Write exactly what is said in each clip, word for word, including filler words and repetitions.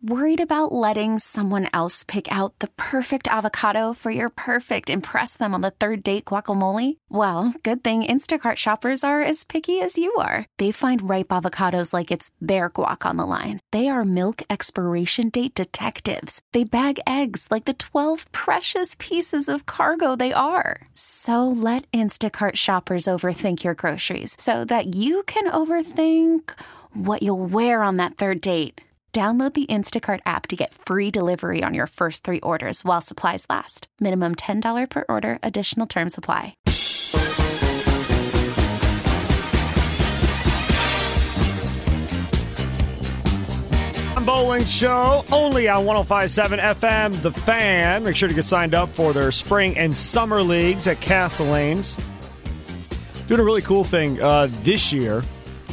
Worried about letting someone else pick out the perfect avocado for your perfect impress them on the third date guacamole? Well, good thing Instacart shoppers are as picky as you are. They find ripe avocados like it's their guac on the line. They are milk expiration date detectives. They bag eggs like the twelve precious pieces of cargo they are. So let Instacart shoppers overthink your groceries so that you can overthink what you'll wear on that third date. Download the Instacart app to get free delivery on your first three orders while supplies last. Minimum ten dollars per order. Additional terms apply. Bowling Show, only on one oh five point seven F M, The Fan. Make sure to get signed up for their spring and summer leagues at Castle Lanes. Doing a really cool thing uh, this year.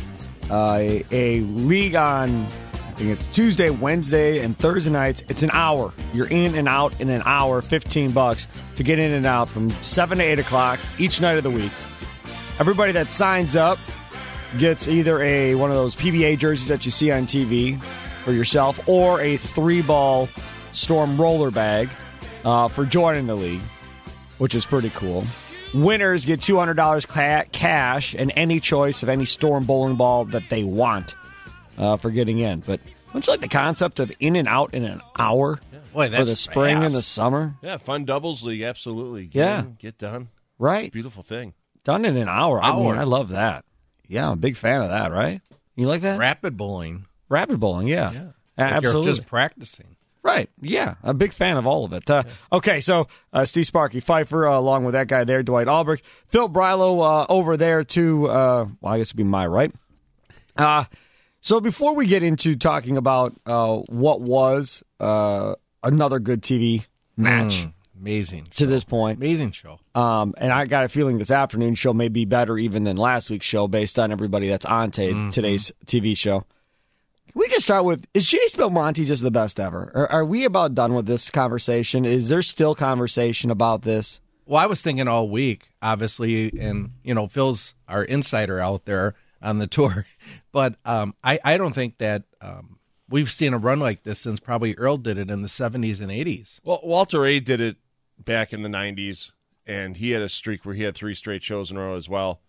Uh, a, a league on, I think it's Tuesday, Wednesday, and Thursday nights. It's an hour. You're in and out in an hour, fifteen bucks to get in and out from seven to eight o'clock each night of the week. Everybody that signs up gets either a one of those P B A jerseys that you see on T V for yourself or a three-ball Storm roller bag uh, for joining the league, which is pretty cool. Winners get two hundred dollars cash and any choice of any Storm bowling ball that they want uh, for getting in. But don't you like the concept of in and out in an hour yeah. Boy, that's for the spring fast. and the summer? Yeah, fun doubles league, absolutely. Get yeah. in, get done. Right. Beautiful thing. Done in an hour. I hour. mean, I love that. Yeah, I'm a big fan of that, right? You like that? Rapid bowling. Rapid bowling, yeah. yeah. Uh, like absolutely. You're just practicing. Right, yeah. I'm a big fan of all of it. Uh, okay, so uh, Steve Sparky Pfeiffer, uh, along with that guy there, Dwight Albrecht. Phil Brilo uh, over there, too. Uh, well, I guess it would be my right. Uh, so before we get into talking about uh, what was uh, another good T V match Mm, amazing to show. this point. Amazing show. Um, and I got a feeling this afternoon show may be better even than last week's show based on everybody that's on t- mm-hmm. today's T V show. Can we just start with, is Jace Belmonte just the best ever? Are, are we about done with this conversation? Is there still conversation about this? Well, I was thinking all week, obviously, and, you know, Phil's our insider out there on the tour. But um, I, I don't think that um, we've seen a run like this since probably Earl did it in the seventies and eighties. Well, Walter Ray did it back in the nineties, and he had a streak where he had three straight shows in a row as well.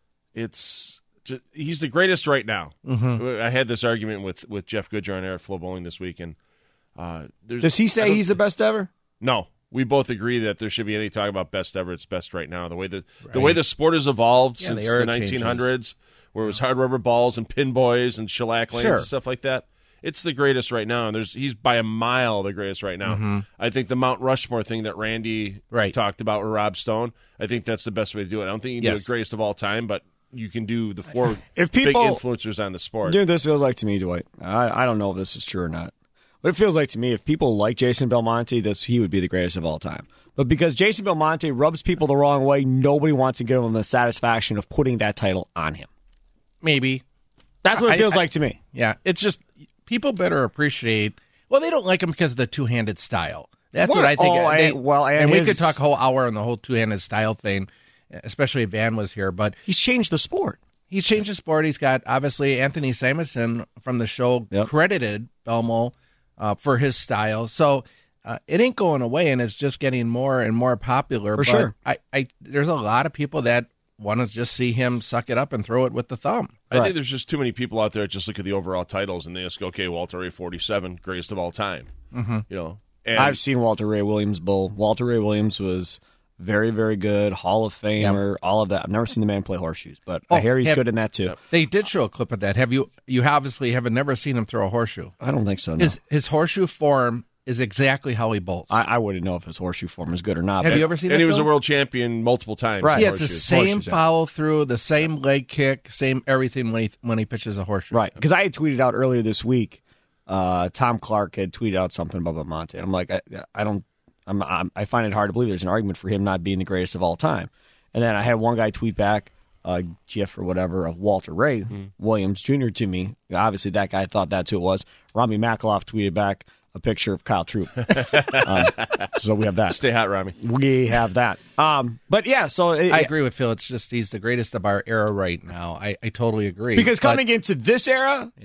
It's just, he's the greatest right now. Mm-hmm. I had this argument with, with Jeff Goodger on Air at Flow Bowling this week, and uh, there's, does he say he's the best ever? No. We both agree that there should be any talk about best ever. It's best right now. The way the right. the way the sport has evolved yeah, since the, the nineteen hundreds, changes. Where it was hard rubber balls and pin boys and shellac lanes sure. and stuff like that. It's the greatest right now, and there's he's by a mile the greatest right now. Mm-hmm. I think the Mount Rushmore thing that Randy right. talked about with Rob Stone, I think that's the best way to do it. I don't think you can yes. do it greatest of all time, but you can do the four if people, big influencers on the sport. Dude, this feels like to me, Dwight. I, I don't know if this is true or not. But it feels like to me, if people like Jason Belmonte, this he would be the greatest of all time. But because Jason Belmonte rubs people the wrong way, nobody wants to give him the satisfaction of putting that title on him. Maybe. That's what it feels I, I, like to me. Yeah, it's just people better appreciate. Well, they don't like him because of the two-handed style. That's what, what I think. Oh, they, I, well, and, and his, we could talk a whole hour on the whole two-handed style thing, especially if Van was here. But he's changed the sport. He's changed the sport. He's got, obviously, Anthony Samuelson from the show yep. credited Belmo uh, for his style. So uh, it ain't going away, and it's just getting more and more popular. For but sure. I, I, there's a lot of people that want to just see him suck it up and throw it with the thumb. I right. think there's just too many people out there that just look at the overall titles and they just go, okay, Walter Ray forty-seven, greatest of all time. Mm-hmm. You know, and I've seen Walter Ray Williams bowl. Walter Ray Williams was very, very good, Hall of Famer, yep. all of that. I've never seen the man play horseshoes, but oh, I hear he's have, good in that too. Yep. They did show a clip of that. Have you? You obviously have never seen him throw a horseshoe. I don't think so. No. His his horseshoe form is exactly how he bowls. I, I wouldn't know if his horseshoe form is good or not. Have but, you ever seen? And that he was film? a world champion multiple times. Right. He has the horseshoes. same Horseshoes, follow through, the same leg kick, same everything when he when he pitches a horseshoe. Right. Because I had tweeted out earlier this week. Uh, Tom Clark had tweeted out something about Belmonte. And I'm like, I, I don't. I'm, I'm, I find it hard to believe there's an argument for him not being the greatest of all time. And then I had one guy tweet back, uh, GIF or whatever, of Walter Ray mm-hmm. Williams Junior to me. Obviously, that guy thought that's who it was. Rami Makaloff tweeted back a picture of Kyle Troop. um, so we have that. Stay hot, Rami. We have that. Um, but yeah, so it, I agree with Phil. It's just he's the greatest of our era right now. I, I totally agree. Because but, coming into this era, yeah.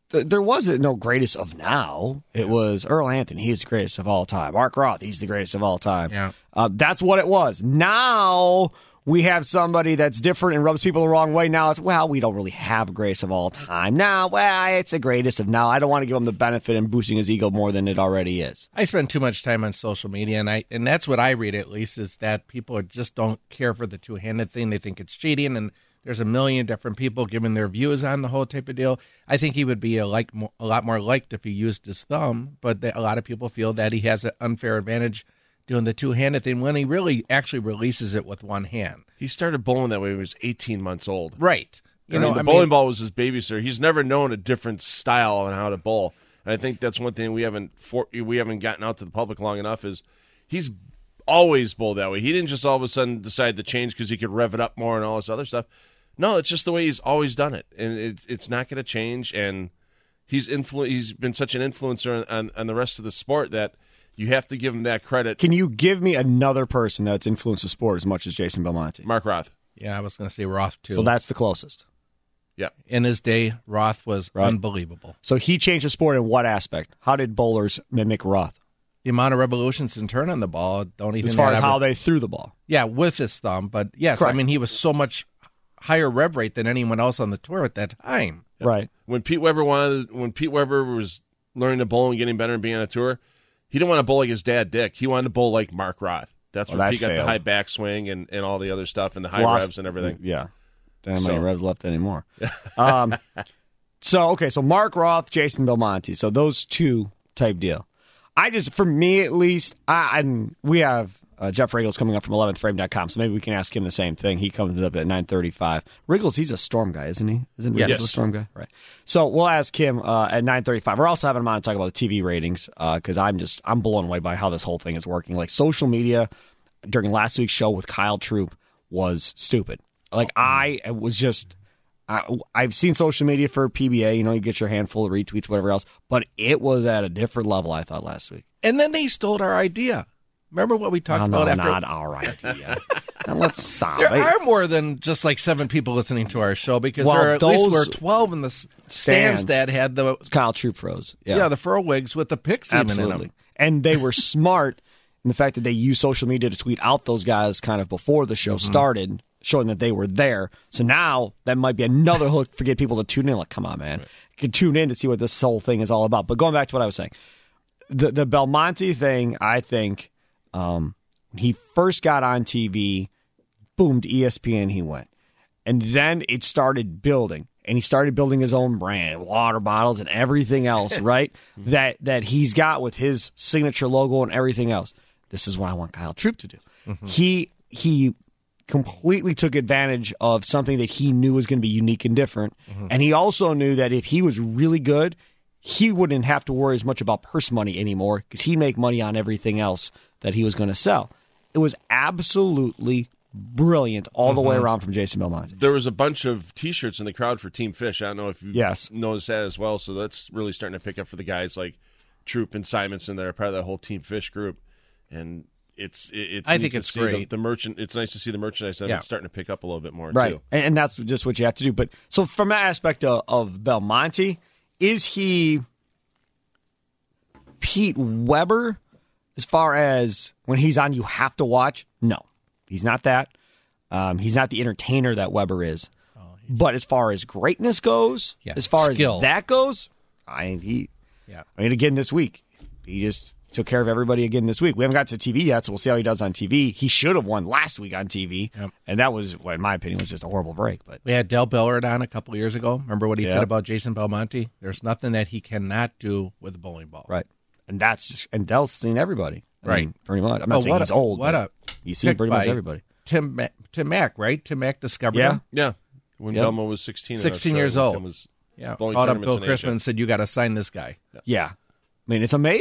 th- there wasn't no greatest of now. It was Earl Anthony. He's the greatest of all time. Mark Roth. He's the greatest of all time. Yeah. Uh, that's what it was. Now we have somebody that's different and rubs people the wrong way. Now it's, well, we don't really have a greatest of all time. Now, well, it's a greatest of now. I don't want to give him the benefit and boosting his ego more than it already is. I spend too much time on social media, and I and that's what I read at least, is that people just don't care for the two-handed thing. They think it's cheating, and there's a million different people giving their views on the whole type of deal. I think he would be a, like, a lot more liked if he used his thumb, but a lot of people feel that he has an unfair advantage doing the two-handed thing when he really actually releases it with one hand. He started bowling that way when he was eighteen months old. Right. You I know, mean, the I bowling mean, ball was his babysitter. He's never known a different style on how to bowl, and I think that's one thing we haven't for, we haven't gotten out to the public long enough. Is he's always bowled that way. He didn't just all of a sudden decide to change because he could rev it up more and all this other stuff. No, it's just the way he's always done it, and it's it's not going to change. And he's influ- He's been such an influencer on, on the rest of the sport that you have to give him that credit. Can you give me another person that's influenced the sport as much as Jason Belmonte? Mark Roth. Yeah, I was going to say Roth, too. So that's the closest. Yeah. In his day, Roth was Right. unbelievable. So he changed the sport in what aspect? How did bowlers mimic Roth? The amount of revolutions and turn on the ball, don't even As far as ever, how they threw the ball. Yeah, with his thumb. But yes, Correct. I mean, he was so much higher rev rate than anyone else on the tour at that time. Right. When Pete Weber wanted, when Pete Weber was learning to bowl and getting better and being on a tour, he didn't want to bowl like his dad, Dick. He wanted to bowl like Mark Roth. That's Well, where that he got failed. the high backswing and, and all the other stuff and the high Lost- revs and everything. Yeah. Don't have So- many revs left anymore. um, so, okay, so Mark Roth, Jason Belmonte. So those two type deal. I just, for me at least, I, I'm, we have uh, Jeff Riggles coming up from eleventh frame dot com, so maybe we can ask him the same thing. He comes up at nine thirty-five. Riggles, he's a Storm guy, isn't he? Isn't Riggles Yes. a Storm guy? Right. So we'll ask him uh, at nine thirty-five. We're also having him on to talk about the T V ratings because I'm just, I'm blown away by how this whole thing is working. Like social media during last week's show with Kyle Troop was stupid. Like I was just, I, I've seen social media for P B A. You know, you get your handful of retweets, whatever else. But it was at a different level, I thought, last week. And then they stole our idea. Remember what we talked no, about no, after? not our idea. Now let's stop. There Hey, are more than just like seven people listening to our show because Well, there are at least those were twelve in the s- stands, stands. that had the Kyle Troop froze. Yeah, yeah, the furl wigs with the picks even in absolutely. them. And they were smart in the fact that they used social media to tweet out those guys kind of before the show Mm-hmm. started, showing that they were there. So now that might be another hook for get people to tune in. Like, come on, man, you can tune in to see what this whole thing is all about. But going back to what I was saying, the the Belmonte thing, I think, um, when he first got on T V, boomed E S P N. He went, and then it started building. And he started building his own brand, water bottles and everything else, right? that that he's got with his signature logo and everything else. This is what I want Kyle Troop to do. Mm-hmm. He he completely took advantage of something that he knew was going to be unique and different. Mm-hmm. And he also knew that if he was really good, he wouldn't have to worry as much about purse money anymore because he'd make money on everything else that he was going to sell. It was absolutely brilliant all the way around from Jason Belmonte. There was a bunch of T-shirts in the crowd for Team Fish. I don't know if you Yes. noticed that as well. So that's really starting to pick up for the guys like Troop and Simonson that are part of that whole Team Fish group. And it's it, it's I neat think to it's see great. The, the merchant. It's nice to see the merchandise and Yeah. it's starting to pick up a little bit more Right. too. And, and that's just what you have to do. But so from that aspect of, of Belmonte, is he Pete Weber as far as when he's on you have to watch? No. He's not that. Um, he's not the entertainer that Weber is. But as far as greatness goes, Yeah, as far skill. as that goes, I he Yeah. I mean again this week. He just took care of everybody again this week. We haven't got to T V yet, so we'll see how he does on T V. He should have won last week on T V. Yep. And that was, well, in my opinion, was just a horrible break. But We had Del Bellard on a couple of years ago. Remember what he Yeah. said about Jason Belmonte? There's nothing that he cannot do with a bowling ball. right. And that's just and Dell's seen everybody. I Right. mean, pretty much. I'm not Oh, saying what he's a, old. What but a he's seen pick pretty much by everybody. Tim Ma- Tim Mack, right? Tim Mack discovered Yeah. him. Yeah. When Yep. Belmo was sixteen, in sixteen Australia, years old. Tim was Yeah, bowling called up tournaments Bill in Asia. Christman and said, "You got to sign this guy." Yeah. I mean, it's amazing.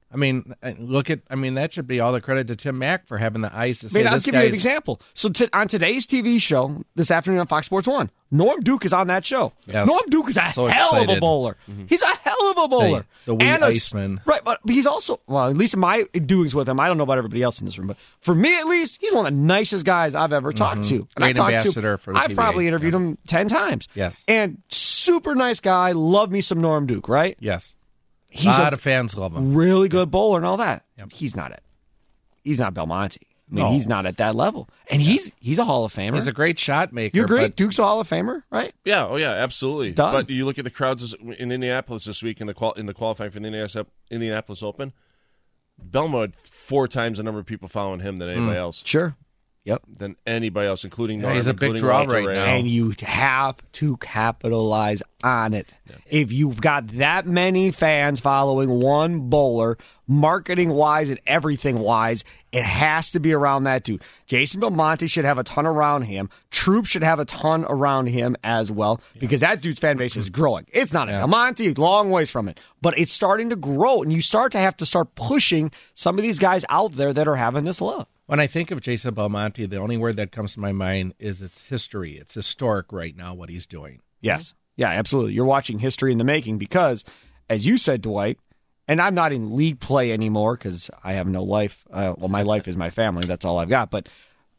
I mean, look at, I mean, that should be all the credit to Tim Mack for having the eyes to I say mean, I'll this give you an guy's- example. So t- on today's T V show this afternoon on Fox Sports one, Norm Duke is on that show. Yes. Norm Duke is a So hell of a excited. bowler. Mm-hmm. He's a hell of a bowler. The, the wee And a- Iceman. Right, but he's also, well, at least in my doings with him, I don't know about everybody else in this room, but for me at least, he's one of the nicest guys I've ever talked to. And Great I talked ambassador to, for the I've T V A. probably interviewed Yeah. him ten times. Yes. And super nice guy, love me some Norm Duke, right? Yes. He's a lot a of fans love him. really good bowler and all that. Yep. He's not it. He's not Belmonte. I mean, No. he's not at that level. And he's he's a Hall of Famer. He's a great shot maker. You agree? but- Duke's a Hall of Famer, right? Yeah, oh yeah, absolutely. Done. But you look at the crowds this- in Indianapolis this week in the qual- in the qualifying for the Indianapolis Indianapolis Open. Belmo had four times the number of people following him than anybody else. Sure. Yep. Than anybody else, including Yeah, Norm, he's a big including draw Walter right Ray. now. And you have to capitalize on it. If you've got that many fans following one bowler, marketing wise and everything wise, it has to be around that dude. Jason Belmonte should have a ton around him. Troop should have a ton around him as well, because that dude's fan base is growing. It's not a Belmonte, long ways from it, but it's starting to grow, and you start to have to start pushing some of these guys out there that are having this love. When I think of Jason Belmonte, the only word that comes to my mind is it's history. It's historic right now what he's doing. Yes. Yeah, absolutely. You're watching history in the making because, as you said, Dwight, and I'm not in league play anymore because I have no life. Uh, well, my life is my family. That's all I've got. But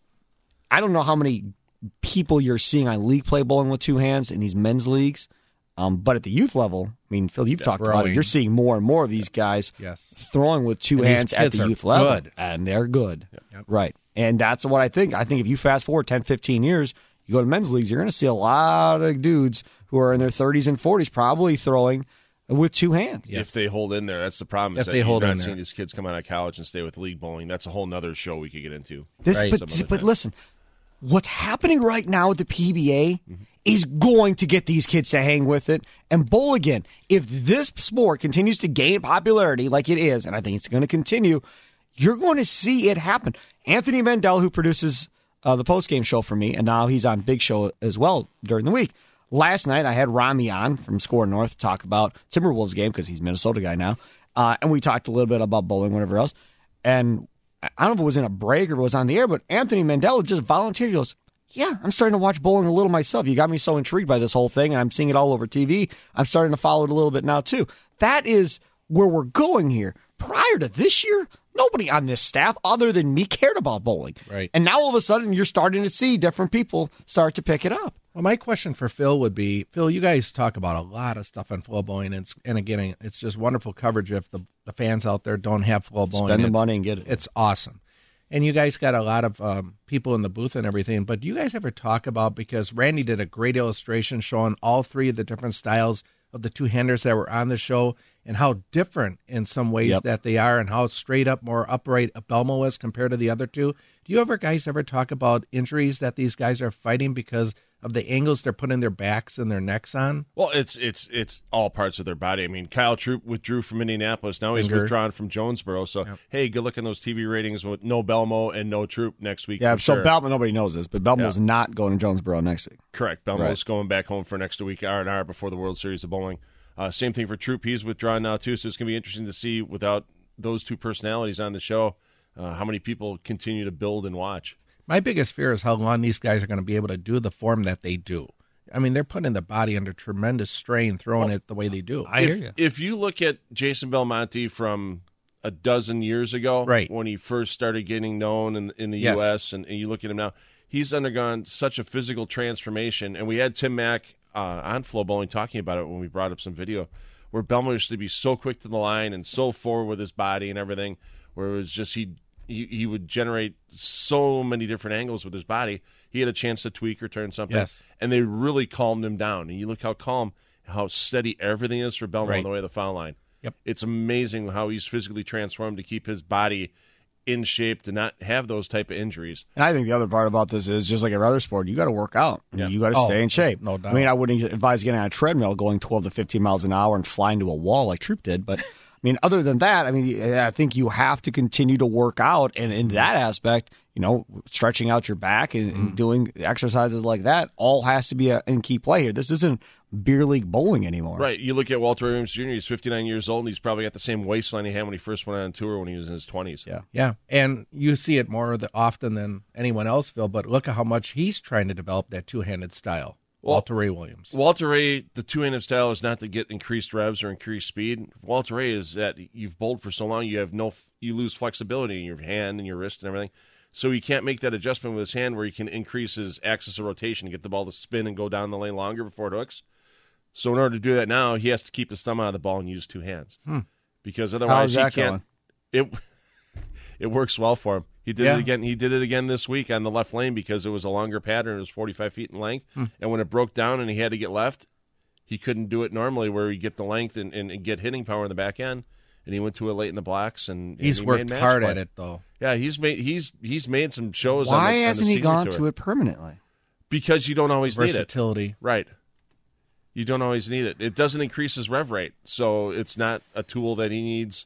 I don't know how many people you're seeing on league play bowling with two hands in these men's leagues. Um, but at the youth level, I mean, Phil, you've talked about it. growing. You're seeing more and more of these guys Yes. throwing with two And these hands at kids the are youth level. good. And they're good. Yep. Right. And that's what I think. I think if you fast forward ten, fifteen years, you go to men's leagues, you're going to see a lot of dudes who are in their thirties and forties probably throwing with two hands. If they hold in there, that's the problem. Is If that they you're hold not in there. seeing these kids come out of college and stay with league bowling. That's a whole nother show we could get into. This, Right. but, Some other but time. listen, what's happening right now with the P B A Mm-hmm. is going to get these kids to hang with it and bowl again. If this sport continues to gain popularity like it is, and I think it's going to continue, you're going to see it happen. Anthony Mendel, who produces uh, the postgame show for me, and now he's on Big Show as well during the week. Last night, I had Rami on from Score North talk about Timberwolves game because he's a Minnesota guy now, uh, and we talked a little bit about bowling, whatever else. And I don't know if it was in a break or if it was on the air, but Anthony Mendel just volunteered. He goes, yeah, I'm starting to watch bowling a little myself. You got me so intrigued by this whole thing, and I'm seeing it all over T V. I'm starting to follow it a little bit now, too. That is where we're going here. Prior to this year, nobody on this staff other than me cared about bowling. Right. And now all of a sudden, you're starting to see different people start to pick it up. Well, my question for Phil would be, Phil, you guys talk about a lot of stuff on flow bowling, and, it's, and again, it's just wonderful coverage if the, the fans out there don't have flow bowling. Spend the It's- money and get it. It's awesome. And you guys got a lot of um, people in the booth and everything, but do you guys ever talk about, because Randy did a great illustration showing all three of the different styles of the two-handers that were on the show and how different in some ways Yep. that they are and how straight up, more upright Belmo is compared to the other two. Do you ever guys ever talk about injuries that these guys are fighting because of the angles they're putting their backs and their necks on? Well, it's it's it's all parts of their body. I mean, Kyle Troop withdrew from Indianapolis. Now he's Finger. withdrawn from Jonesboro. So, hey, good look at those T V ratings with no Belmo and no Troop next week. Yeah, for so sure. Belmo, nobody knows this, but Belmo's Yeah. not going to Jonesboro next week. Correct. Belmo's Right. going back home for next week, R and R before the World Series of Bowling. Uh, same thing for Troop. He's withdrawn now, too. So it's going to be interesting to see, without those two personalities on the show, uh, how many people continue to build and watch. My biggest fear is how long these guys are going to be able to do the form that they do. I mean, they're putting the body under tremendous strain, throwing it the way they do. I if, hear you. If you look at Jason Belmonte from a dozen years ago, Right. when he first started getting known in, in the Yes. U S, and, and you look at him now, he's undergone such a physical transformation. And we had Tim Mack uh, on Flow Bowling talking about it when we brought up some video, where Belmo used to be so quick to the line and so forward with his body and everything, where it was just he he, he would generate so many different angles with his body. He had a chance to tweak or turn something, Yes. and they really calmed him down. And you look how calm, how steady everything is for Belmo Right. on the way to the foul line. Yep. It's amazing how he's physically transformed to keep his body in shape to not have those type of injuries. And I think the other part about this is just like every other sport, you got to work out. I mean, Yeah. You got to Oh, stay in shape. no doubt. I mean, I wouldn't advise getting on a treadmill going twelve to fifteen miles an hour and flying to a wall like Troop did, but mean, other than that, I mean, I think you have to continue to work out, and in that aspect, you know, stretching out your back and, and doing exercises like that all has to be a in key play here. This isn't beer league bowling anymore. Right. You look at Walter Williams Junior, he's fifty-nine years old, and he's probably got the same waistline he had when he first went on tour when he was in his twenties. Yeah. Yeah, and you see it more the, often than anyone else, Phil, but look at how much he's trying to develop that two-handed style. Well, Walter Ray Williams. Walter Ray, the two-handed style is not to get increased revs or increased speed. Walter Ray is that you've bowled for so long, you have no, you lose flexibility in your hand and your wrist and everything. So he can't make that adjustment with his hand where he can increase his axis of rotation to get the ball to spin and go down the lane longer before it hooks. So in order to do that now, he has to keep his thumb out of the ball and use two hands. Hmm. Because otherwise How's he that can't. It it works well for him. He did Yeah. it again. He did it again this week on the left lane because it was a longer pattern. It was forty-five feet in length. Hmm. And when it broke down and he had to get left, he couldn't do it normally where he get the length and, and, and get hitting power in the back end. And he went to it late in the blocks. And, and He's he worked made match hard play. at it, though. Yeah, he's made he's he's made some shows. Why on the, on the hasn't he senior gone tour. to it permanently? Because you don't always need it. Versatility. Right. You don't always need it. It doesn't increase his rev rate, so it's not a tool that he needs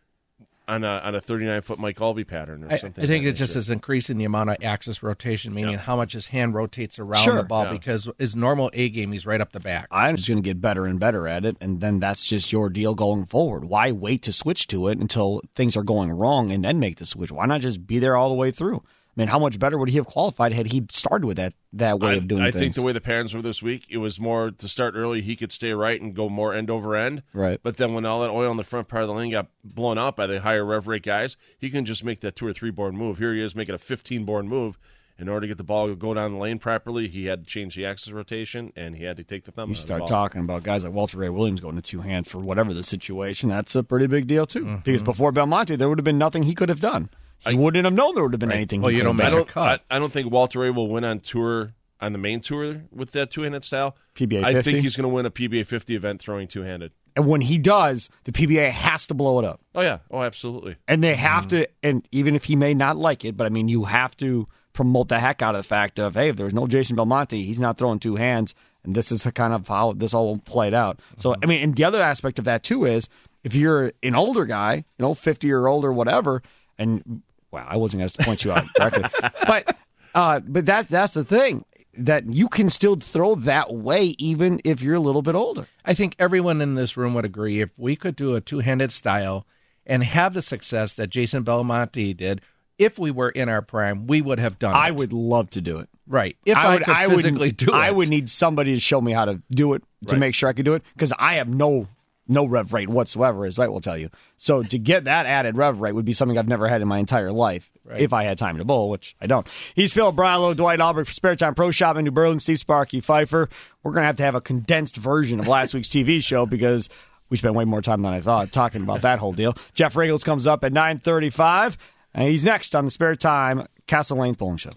on a on a thirty-nine foot Mike Albee pattern or I, something. I think of it that just nature. is increasing the amount of axis rotation, meaning Yeah. how much his hand rotates around Sure. the ball, Yeah. because his normal A game, he's right up the back. I'm just going to get better and better at it, and then that's just your deal going forward. Why wait to switch to it until things are going wrong and then make the switch? Why not just be there all the way through? I mean, how much better would he have qualified had he started with that, that way I, of doing I things? think the way the patterns were this week, it was more to start early. He could stay right and go more end over end. Right. But then when all that oil in the front part of the lane got blown out by the higher rev rate guys, he can just make that two or three board move. Here he is making a fifteen board move. In order to get the ball to go down the lane properly, he had to change the axis rotation, and he had to take the thumb You out of the start ball. talking about guys like Walter Ray Williams going to two hands for whatever the situation. That's a pretty big deal, too. Mm-hmm. Because before Belmonte, there would have been nothing he could have done. He I- wouldn't have known there would have been Right. anything Well, he you could don't have I make done. a don't. I, cut. I don't think Walter Ray will win on tour on the main tour with that two-handed style. P B A I fifty? think he's going to win a P B A fifty event throwing two-handed. And when he does, the P B A has to blow it up. Oh yeah. Oh, absolutely. And they have to, and even if he may not like it, but I mean, you have to promote the heck out of the fact of, hey, if there's no Jason Belmonte, he's not throwing two hands, and this is kind of how this all played out. So, I mean, and the other aspect of that, too, is if you're an older guy, you know, fifty or older, whatever, and, wow, I wasn't going to point you out directly, but uh, but that that's the thing, that you can still throw that way even if you're a little bit older. I think everyone in this room would agree if we could do a two-handed style and have the success that Jason Belmonte did, if we were in our prime, we would have done it. I would love to do it. Right. If I, could I physically would, do it. I would need somebody to show me how to do it to Right. make sure I could do it, because I have no no rev rate whatsoever, as Dwight will tell you. So to get that added rev rate would be something I've never had in my entire life, Right. if I had time to bowl, which I don't. He's Phil Brilo, Dwight Albrecht for Spare Time Pro Shop in New Berlin, Steve Sparky Pfeiffer. We're going to have to have a condensed version of last week's T V show because we spent way more time than I thought talking about that whole deal. Jeff Riggles comes up at nine thirty-five, and he's next on the Spare Time Castle Lanes Bowling Show.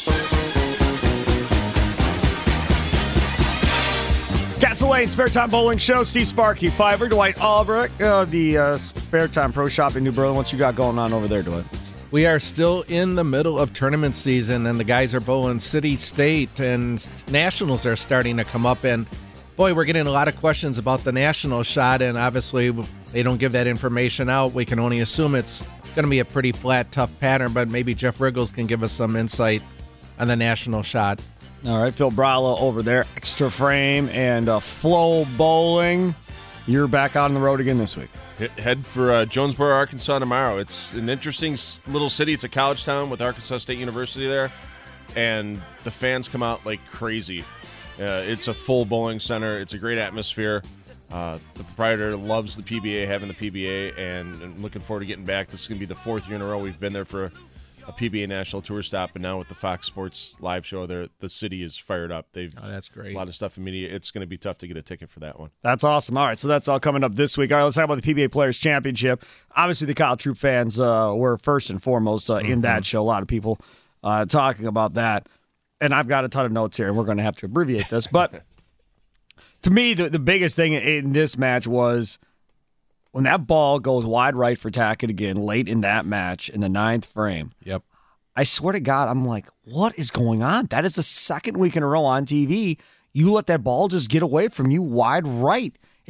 Castle Lane Spare Time Bowling Show. Steve Sparky, Fiverr, Dwight Albrecht, uh, the uh, Spare Time Pro Shop in New Berlin. What you got going on over there, Dwight? We are still in the middle of tournament season, and the guys are bowling city, state, and s- nationals are starting to come up. And boy, we're getting a lot of questions about the national shot, and obviously they don't give that information out. We can only assume it's going to be a pretty flat, tough pattern, but maybe Jeff Riggles can give us some insight on the national shot. All right, Phil Brilo over there, Extra Frame and uh, Flow Bowling. You're back out on the road again this week. Head for uh, Jonesboro, Arkansas tomorrow. It's an interesting s- little city. It's a college town with Arkansas State University there, and the fans come out like crazy. Uh, it's a full bowling center. It's a great atmosphere. Uh, the proprietor loves the P B A, having the P B A, and, and looking forward to getting back. This is going to be the fourth year in a row we've been there for a, a P B A National Tour stop, and now with the Fox Sports live show, there the city is fired up. They've Oh, that's great. a lot of stuff in media. It's going to be tough to get a ticket for that one. That's awesome. All right, so that's all coming up this week. All right, let's talk about the P B A Players Championship. Obviously, the Kyle Troop fans uh, were first and foremost uh, in Mm-hmm. that show. A lot of people uh, talking about that. And I've got a ton of notes here, and we're going to have to abbreviate this. But to me, the, the biggest thing in this match was when that ball goes wide right for Tackett again late in that match in the ninth frame. Yep. I swear to God, I'm like, what is going on? That is the second week in a row on T V. You let that ball just get away from you wide right.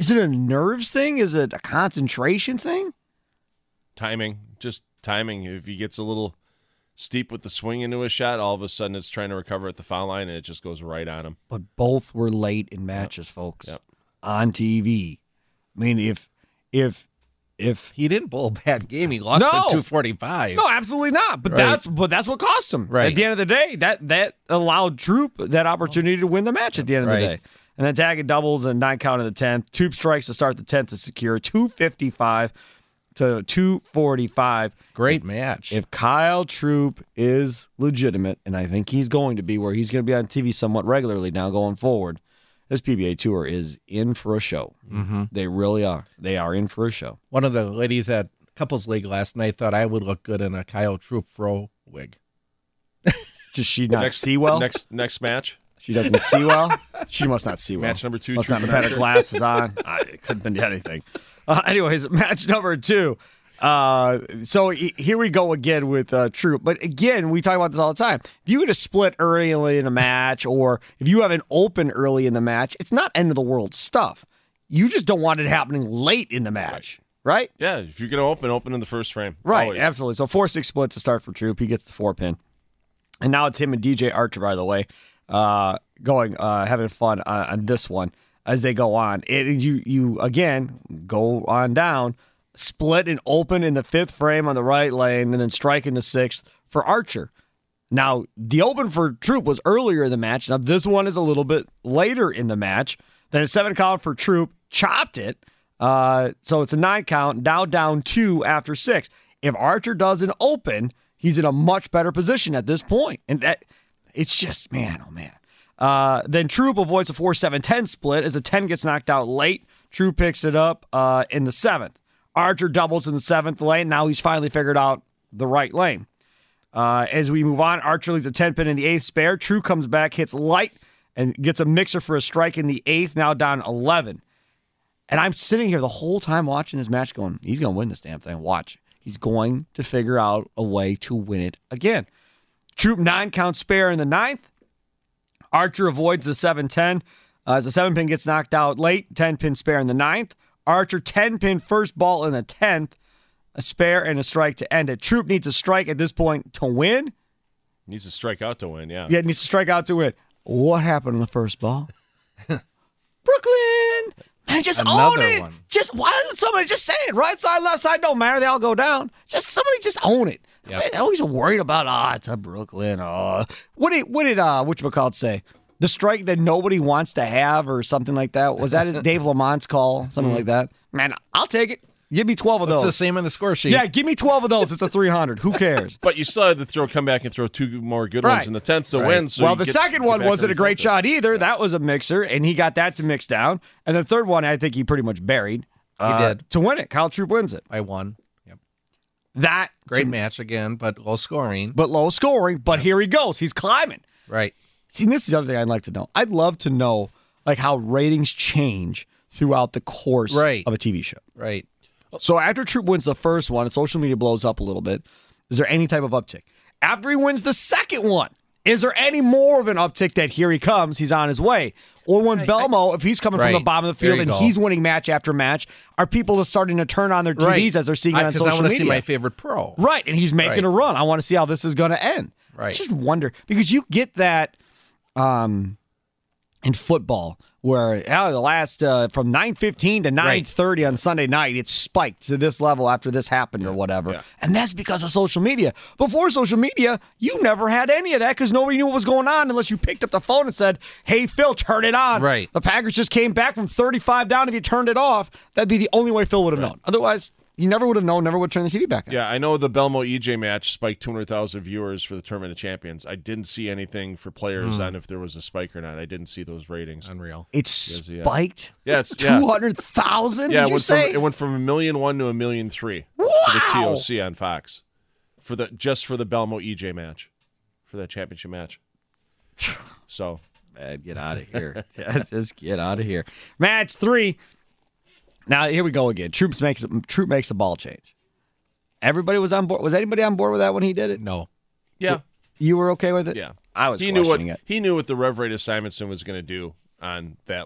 Is it a nerves thing? Is it a concentration thing? Timing, just timing. If he gets a little steep with the swing into a shot, all of a sudden it's trying to recover at the foul line, and it just goes right on him. But both were late in matches, yep. folks, yep. on T V. I mean, if if if he didn't bowl a bad game, he lost no. at two forty-five. No, absolutely not. But right. that's but that's what cost him. Right. At the end of the day, that that allowed Troop that opportunity to win the match at the end of right. the day. And then tag and doubles and nine count in the tenth. Troop strikes to start the tenth to secure two fifty-five to two forty-five. Great match. If Kyle Troop is legitimate, and I think he's going to be, where he's going to be on T V somewhat regularly now going forward, this P B A Tour is in for a show. Mm-hmm. They really are. They are in for a show. One of the ladies at Couples League last night thought I would look good in a Kyle Troop fro wig. Does she not next, see well? Next next match? She doesn't see well? She must not see well. Match number two. Must not have had her glasses on. I, it couldn't have been anything. Uh, anyways, match number two. Uh, so he, here we go again with uh, Troop. But again, we talk about this all the time. If you get a split early in a match, or if you have an open early in the match, it's not end of the world stuff. You just don't want it happening late in the match, right? right? Yeah, if you're going to open, open in the first frame. Right, Always. absolutely. So four six split to start for Troop. He gets the four pin. And now it's him and D J Archer, by the way. Uh, going, uh, having fun on, on this one as they go on. It, you, you again go on down, split and open in the fifth frame on the right lane, and then strike in the sixth for Archer. Now, the open for Troop was earlier in the match. Now, this one is a little bit later in the match. Then a seven count for Troop, chopped it. Uh, so it's a nine count, now down two after six. If Archer doesn't open, he's in a much better position at this point. And that. It's just, man, oh, man. Uh, then Troop avoids a four seven ten split as the ten gets knocked out late. Troop picks it up uh, in the seventh. Archer doubles in the seventh lane. Now he's finally figured out the right lane. Uh, as we move on, Archer leads a ten pin in the eighth spare. Troop comes back, hits light, and gets a mixer for a strike in the eighth, now down eleven. And I'm sitting here the whole time watching this match going, he's going to win this damn thing. Watch. He's going to figure out a way to win it again. Troop nine count spare in the ninth. Archer avoids the seven ten uh, as the seven pin gets knocked out late. ten pin spare in the ninth. Archer ten pin first ball in the tenth. A spare and a strike to end it. Troop needs a strike at this point to win. Needs to strike out to win, yeah. Yeah, needs to strike out to win. What happened on the first ball? Brooklyn! Man, just Another own it. One. Just why doesn't somebody just say it? Right side, left side, don't matter. They all go down. Just somebody just own it. Yep. They're always worried about, ah, oh, it's a Brooklyn. Oh. What did, what did uh, whatchamacallit say? The strike that nobody wants to have or something like that? Was that his Dave Lamont's call? Something like that? Man, I'll take it. Give me twelve of It's those. the same on the score sheet. Yeah, give me twelve of those. It's a three hundred. Who cares? But you still had to throw, come back and throw two more good Right. ones in the tenth to Right. win. So well, you the get- second get one back wasn't to a great refocus. shot either. That was a mixer, and he got that to mix down. And the third one, I think he pretty much buried. uh, did. To win it. Kyle Troop wins it. I won. Yep. That Great to- match again, but low scoring. but low scoring. But here he goes. He's climbing. Right. See, this is the other thing I'd like to know. I'd love to know like how ratings change throughout the course Right. of a T V show. Right. So after Troop wins the first one and social media blows up a little bit, is there any type of uptick? After he wins the second one, is there any more of an uptick that here he comes, he's on his way? Or when Belmo, if he's coming from Right. the bottom of the There field you and go. he's winning match after match, are people just starting to turn on their T Vs Right. as they're seeing it on Because I social want to media? see my favorite pro. Right, and he's making Right. a run. I want to see how this is going to end. Right. I just wonder, because you get that um, in football where oh, the last, uh, from nine fifteen to nine thirty on Sunday night, it spiked to this level after this happened or whatever. Yeah. And that's because of social media. Before social media, you never had any of that because nobody knew what was going on unless you picked up the phone and said, hey, Phil, turn it on. Right. The Packers just came back from thirty-five down. If you turned it off, that'd be the only way Phil would have known. Otherwise, you never would have known, never would have turned the T V back on. Yeah, I know the Belmo E J match spiked two hundred thousand viewers for the Tournament of Champions. I didn't see anything for players on if there was a spike or not. I didn't see those ratings. Unreal. It Yes, yeah. spiked Yeah, it's yeah. two hundred thousand, Yeah, did it you went, say? from, it went from a million one to a million three Wow. for the T O C on Fox for the just for the Belmo E J match for that championship match. So, Man, get out of here. Just get out of here. Match three. Now, here we go again. Troops makes Troop makes a ball change. Everybody was on board. Was anybody on board with that when he did it? No. yeah, You were okay with it? yeah. I was he knew what questioning it. he knew what the Rev Rate of Simonson was going to do on that lane.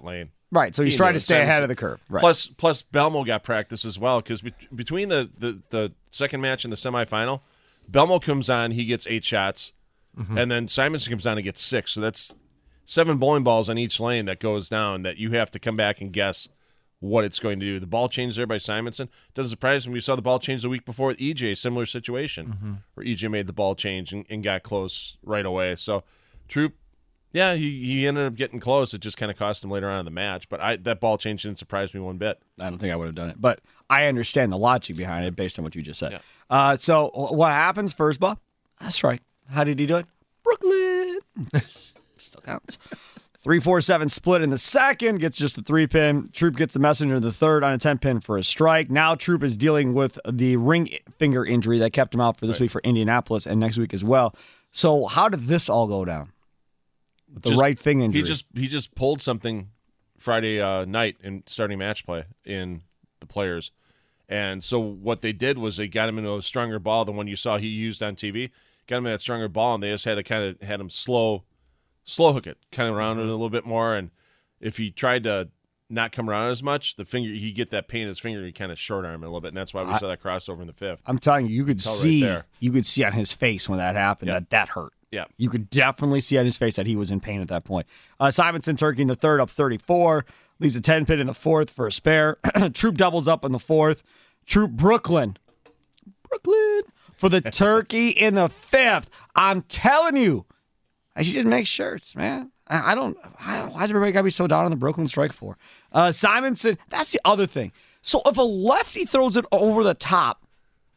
Right, so he's He trying knew to it. stay ahead Simonson- of the curve. Right. Plus, plus Belmo got practice as well because be- between the, the, the second match and the semifinal, Belmo comes on, he gets eight shots, mm-hmm. and then Simonson comes on and gets six. So that's seven bowling balls on each lane that goes down that you have to come back and guess what it's going to do. The ball change there by Simonson doesn't surprise me. We saw the ball change the week before with E J, similar situation Mm-hmm. where E J made the ball change and, and got close right away. So Troop, yeah, he, he ended up getting close. It just kind of cost him later on in the match. But I, that ball change didn't surprise me one bit. I don't think I would have done it, but I understand the logic behind it based on what you just said. Yeah. Uh, so what happens first ball? That's right. How did he do it? Brooklyn. Still counts. Three, four, seven split in the second, gets just a three pin. Troop gets the messenger in the third on a ten pin for a strike. Now Troop is dealing with the ring finger injury that kept him out for this Right. week for Indianapolis and next week as well. So how did this all go down? With the Just- right finger injury. He just he just pulled something Friday uh, night in starting match play in the players. And so what they did was they got him into a stronger ball than one you saw he used on T V. Got him in that stronger ball, and they just had to kind of had him slow slow hook it, kind of around it a little bit more. And if he tried to not come around as much, the finger he get that pain in his finger, he kind of short arm it a little bit, and that's why we I- saw that crossover in the fifth. I'm telling you, you could Tell right see there. you could see on his face when that happened Yeah. that that hurt. Yeah. You could definitely see on his face that he was in pain at that point. Uh, Simonson Turkey in the third up thirty-four, leaves a ten pin in the fourth for a spare. Troop doubles up in the fourth. Troop Brooklyn. Brooklyn for the turkey in the fifth. I'm telling you, I should just make shirts, man. I, I don't, I, why does everybody got to be so down on the Brooklyn strike for? Uh, Simonson, that's the other thing. So if a lefty throws it over the top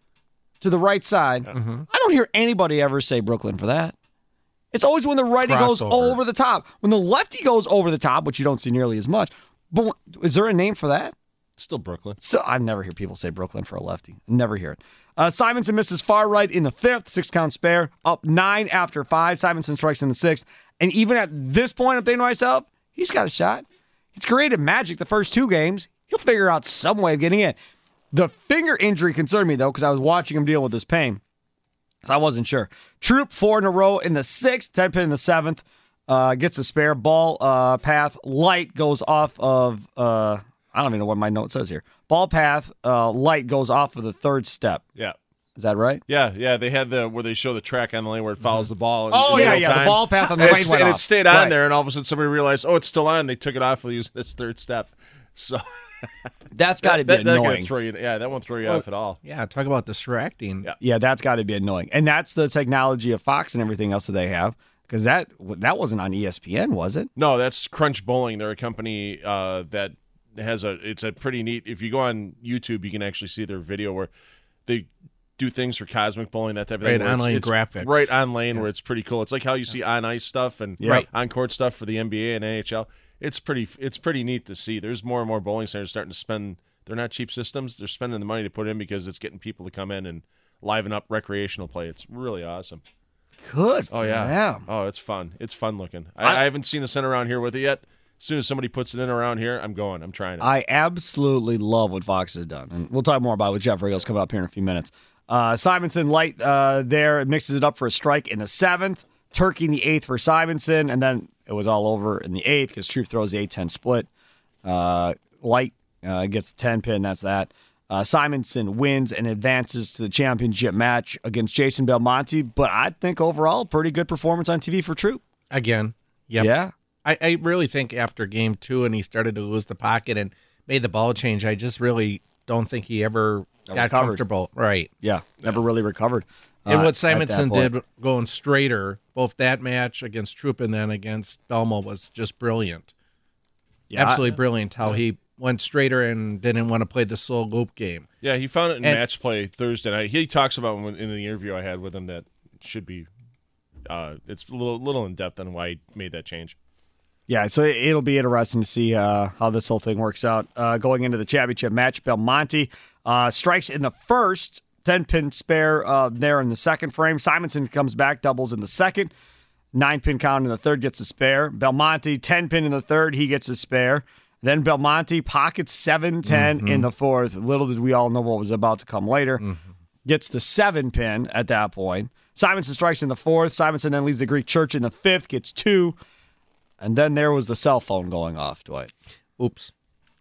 to the right side, Mm-hmm. I don't hear anybody ever say Brooklyn for that. It's always when the righty goes Crossover. over the top. When the lefty goes over the top, which you don't see nearly as much. But is there a name for that? Still Brooklyn. Still, I never hear people say Brooklyn for a lefty. Never hear it. Uh, Simonson misses far right in the fifth, six count spare, up nine after five. Simonson strikes in the sixth. And even at this point, I'm thinking to myself, he's got a shot. He's created magic the first two games. He'll figure out some way of getting in. The finger injury concerned me, though, because I was watching him deal with this pain. So I wasn't sure. Troop, four in a row in the sixth, ten pin in the seventh, uh, gets a spare ball uh, path. Light goes off of, uh, I don't even know what my note says here. Ball path, uh, light goes off of the third step. Yeah. Is that right? Yeah, yeah, they had the where they show the track on the lane where it follows the ball. in- Oh, in yeah, real yeah, the time. ball path on the and lane it, sta- went and off. it stayed on Right. there, and all of a sudden somebody realized, oh, it's still on. They took it off using its third step. So That's got to be that, that annoying. could throw you. Yeah, that won't throw you off at all. Yeah, talk about distracting. Yeah. Yeah, that's got to be annoying. And that's the technology of Fox and everything else that they have. Because that that wasn't on E S P N, was it? No, that's Crunch Bowling. They're a company uh, that has a. It's a pretty neat. If you go on YouTube, you can actually see their video where they do things for Cosmic Bowling, that type of Right, thing. where it's- online it's graphics. Right on lane, where it's pretty cool. It's like how you see on ice stuff and Yep. on court stuff for the N B A and N H L. It's pretty. It's pretty neat to see. There's more and more bowling centers starting to spend. They're not cheap systems. They're spending the money to put in because it's getting people to come in and liven up recreational play. It's really awesome. Good. Oh for yeah. them. Oh, it's fun. It's fun looking. I, I- I haven't seen the center around here with it yet. As soon as somebody puts it in around here, I'm going. I'm trying it. I absolutely love what Fox has done. And we'll talk more about it with Jeff Riggles coming up here in a few minutes. Uh, Simonson light uh, there mixes it up for a strike in the seventh. Turkey in the eighth for Simonson. And then it was all over in the eighth because Troop throws the eight ten split. Uh, light uh, gets a ten pin. That's that. Uh, Simonson wins and advances to the championship match against Jason Belmonte. But I think overall, pretty good performance on T V for Troop. Again. Yep. Yeah. I, I really think after game two and he started to lose the pocket and made the ball change, I just really don't think he ever Got got recovered. comfortable. Right. Yeah. Never really recovered. uh, And at what that Simonson point. did going straighter, both that match against Troop and then against Belmo, was just brilliant. Yeah, Absolutely brilliant how he went straighter and didn't want to play the slow loop game. yeah, he found it in And- match play Thursday night. He talks about when, in the interview I had with him that it should be. Uh, it's a little little in depth on why he made that change. Yeah, so it'll be interesting to see uh, how this whole thing works out. Uh, going into the championship match, Belmonte uh, strikes in the first, ten-pin spare uh, there in the second frame. Simonson comes back, doubles in the second. Nine-pin count in the third, gets a spare. Belmonte, ten-pin in the third, he gets a spare. Then Belmonte pockets seven ten Mm-hmm. in the fourth. Little did we all know what was about to come later. Mm-hmm. Gets the seven-pin at that point. Simonson strikes in the fourth. Simonson then leaves the Greek Church in the fifth, gets two. And then there was the cell phone going off, Dwight. Oops.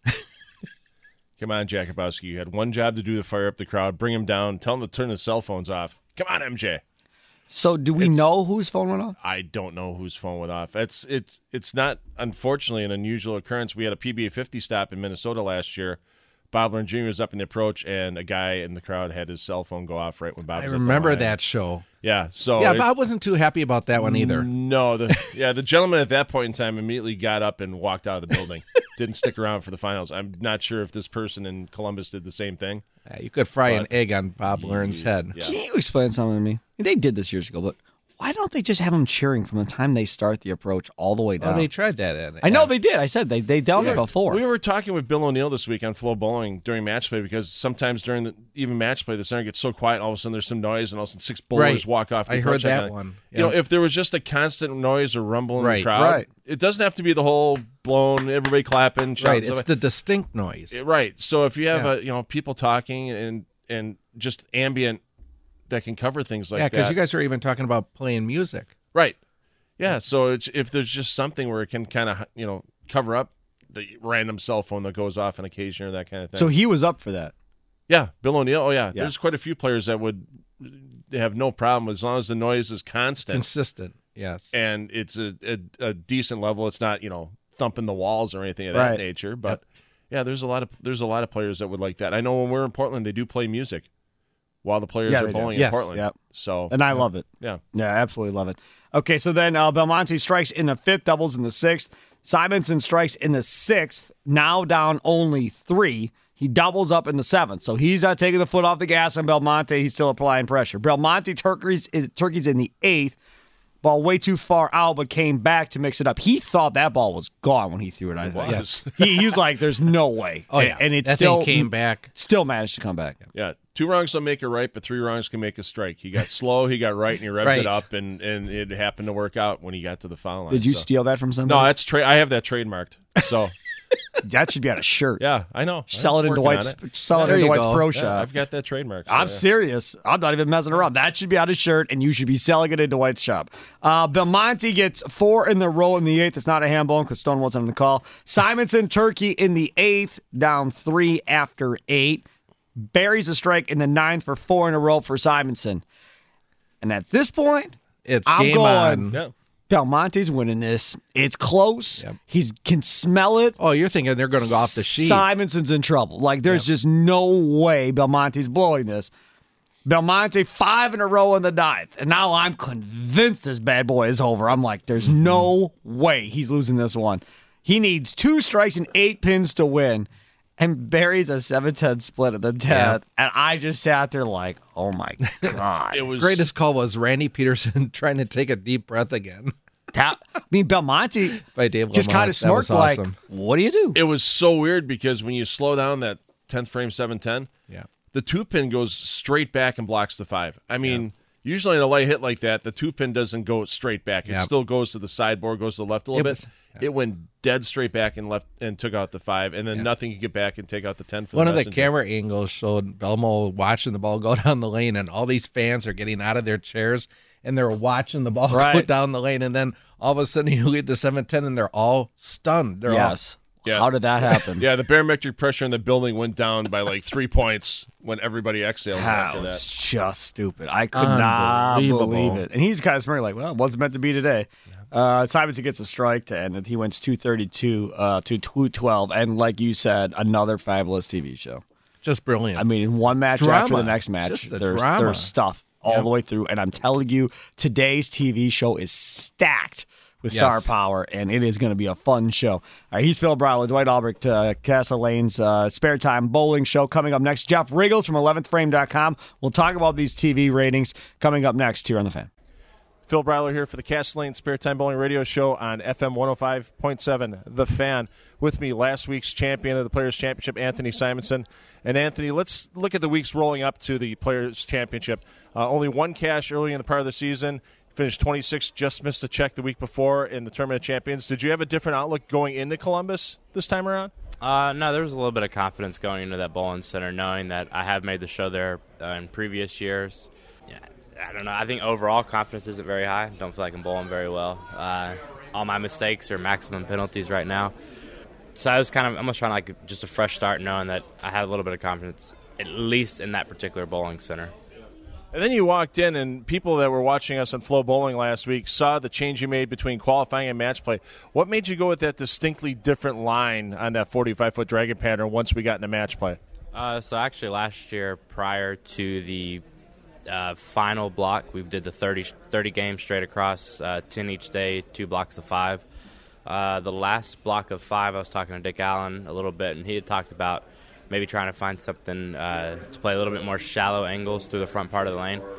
Come on, Jakubowski. You had one job to do to fire up the crowd, bring them down, tell them to turn the cell phones off. Come on, M J. So do we It's- know whose phone went off? I don't know whose phone went off. It's it's it's not, unfortunately, an unusual occurrence. We had a P B A fifty stop in Minnesota last year. Bob Learn Junior was up in the approach, and a guy in the crowd had his cell phone go off right when Bob I was at the remember line. that show. Yeah, so yeah, it- Bob wasn't too happy about that one either. No, the yeah, the gentleman at that point in time immediately got up and walked out of the building. Didn't stick around for the finals. I'm not sure if this person in Columbus did the same thing. Yeah, you could fry an But- egg on Bob Learn's head. Yeah. Can you explain something to me? They did this years ago, but why don't they just have them cheering from the time they start the approach all the way down? Oh, they tried that. At, I know yeah. they did. I said they they done it before. We were talking with Bill O'Neill this week on Flow Bowling during match play because sometimes during the even match play, the center gets so quiet, all of a sudden there's some noise, and all of a sudden six bowlers Right. walk off. The I approach. heard that kinda- one. You know, Yeah. if there was just a constant noise or rumble in Right. the crowd, Right. it doesn't have to be the whole blown, everybody clapping, shouting. Right, stuff it's the distinct noise. like- right. So if you have Yeah. a you know people talking and and just ambient that can cover things like yeah, that. because you guys are even talking about playing music. Right. Yeah. So it's, if there's just something where it can kind of you know cover up the random cell phone that goes off on occasion or that kind of thing. So he was up for that. yeah, Bill O'Neill. Oh yeah. Yeah. There's quite a few players that would have no problem as long as the noise is constant Consistent, yes. and it's a, a, a decent level. It's not you know thumping the walls or anything of that Right. nature. But yeah, there's a lot of there's a lot of players that would like that. I know when we're in Portland, they do play music while the players Yeah, are they do. bowling in Yes. Portland. Yep. So And I love it. yeah. Yeah, absolutely love it. Okay, so then uh, Belmonte strikes in the fifth, doubles in the sixth. Simonson strikes in the sixth, now down only three. He doubles up in the seventh. So he's not taking the foot off the gas on Belmonte. He's still applying pressure. Belmonte turkeys, turkeys in the eighth. Ball way too far out, but came back to mix it up. He thought that ball was gone when he threw it, I think. was. he, he was like, there's no way. Oh, yeah. And, and it that still thing came back. Still managed to come back. Yeah, two wrongs don't make a right, but three wrongs can make a strike. He got slow, he got right, and he revved Right. it up, and, and it happened to work out when he got to the foul line. Did you so. steal that from somebody? No, that's tra- I have that trademarked. So That should be on a shirt. yeah, I know. Sell I'm it in working Dwight's on it. sell it There in you Dwight's go. Pro Yeah, Shop. I've got that trademarked. so, I'm yeah. serious. I'm not even messing around. That should be on a shirt, and you should be selling it in Dwight's shop. Uh, Belmonte gets four in the row in the eighth. It's not a handball because Stone wasn't on the call. Simonson Turkey in the eighth, down three after eight. Buries a strike in the ninth for four in a row for Simonson. And at this point, It's I'm game going- on. Yeah. Belmonte's winning this. It's close. Yep. He can smell it. Oh, you're thinking they're going to go off the sheet. Simonson's in trouble. Like, there's just no way Belmonte's blowing this. Belmonte, five in a row in the ninth. And now I'm convinced this bad boy is over. I'm like, there's no way he's losing this one. He needs two strikes and eight pins to win. And buries a seven ten split at the tenth. And I just sat there like, oh my God. It was Greatest call was Randy Peterson trying to take a deep breath again That- I mean, Belmonte by Dave just Lamont. kind of That was smirked like, awesome. what do you do? It was so weird because when you slow down that tenth frame seven ten, Yeah. the two pin goes straight back and blocks the five. I mean, usually in a light hit like that, the two pin doesn't go straight back. It Yeah. still goes to the sideboard, goes to the left a little It bit. was- It went dead straight back and left and took out the five, and then Yeah. nothing could get back and take out the ten for One the of the messenger. camera angles showed Belmo watching the ball go down the lane, and all these fans are getting out of their chairs and they're watching the ball go Right. down the lane. And then all of a sudden you lead the seven ten and they're all stunned. They're Yes. Yeah. How did that happen? Yeah, the barometric pressure in the building went down by like three points when everybody exhaled That after was that. just stupid. I could not Unbelievable. believe it. And he's kind of smirking like, well, it wasn't meant to be today. Uh, Simonson gets a strike to end it. He wins two thirty-two uh, to two twelve. And like you said, another fabulous T V show. all just brilliant. I mean, in one match after Drama. the next match, Just the there's, drama. there's stuff all Yep. the way through. And I'm telling you, today's T V show is stacked with Yes. star power, and it is going to be a fun show. All right, he's Phil Briley, Dwight Albrecht, uh, Castle Lane's uh, Spare Time Bowling Show. Coming up next, Jeff Riggles from eleventh frame dot com. We'll talk about these T V ratings coming up next here on The Fan. Phil Bryler here for the Castle Lane Spare Time Bowling Radio Show on F M one oh five point seven, The Fan. With me, last week's champion of the Players' Championship, Anthony Simonson. And, Anthony, let's look at the weeks rolling up to the Players' Championship. Uh, only one cash early in the part of the season. Finished twenty-sixth, just missed a check the week before in the Tournament of Champions. Did you have a different outlook going into Columbus this time around? Uh, no, there was a little bit of confidence going into that bowling center, knowing that I have made the show there uh, in previous years. Yeah, I don't know. I think overall confidence isn't very high. Don't feel like I'm bowling very well. Uh, all my mistakes are maximum penalties right now. so I was kind of almost trying to like just a fresh start, knowing that I had a little bit of confidence, at least in that particular bowling center. And then you walked in, and people that were watching us on Flow Bowling last week saw the change you made between qualifying and match play. What made you go with that distinctly different line on that forty-five foot dragon pattern once we got into match play? Uh, so actually last year, prior to the uh, final block, we did the thirty, thirty games straight across, uh, ten each day, two blocks of five. Uh, the last block of five, I was talking to Dick Allen a little bit, and he had talked about maybe trying to find something uh, to play a little bit more shallow angles through the front part of the lane.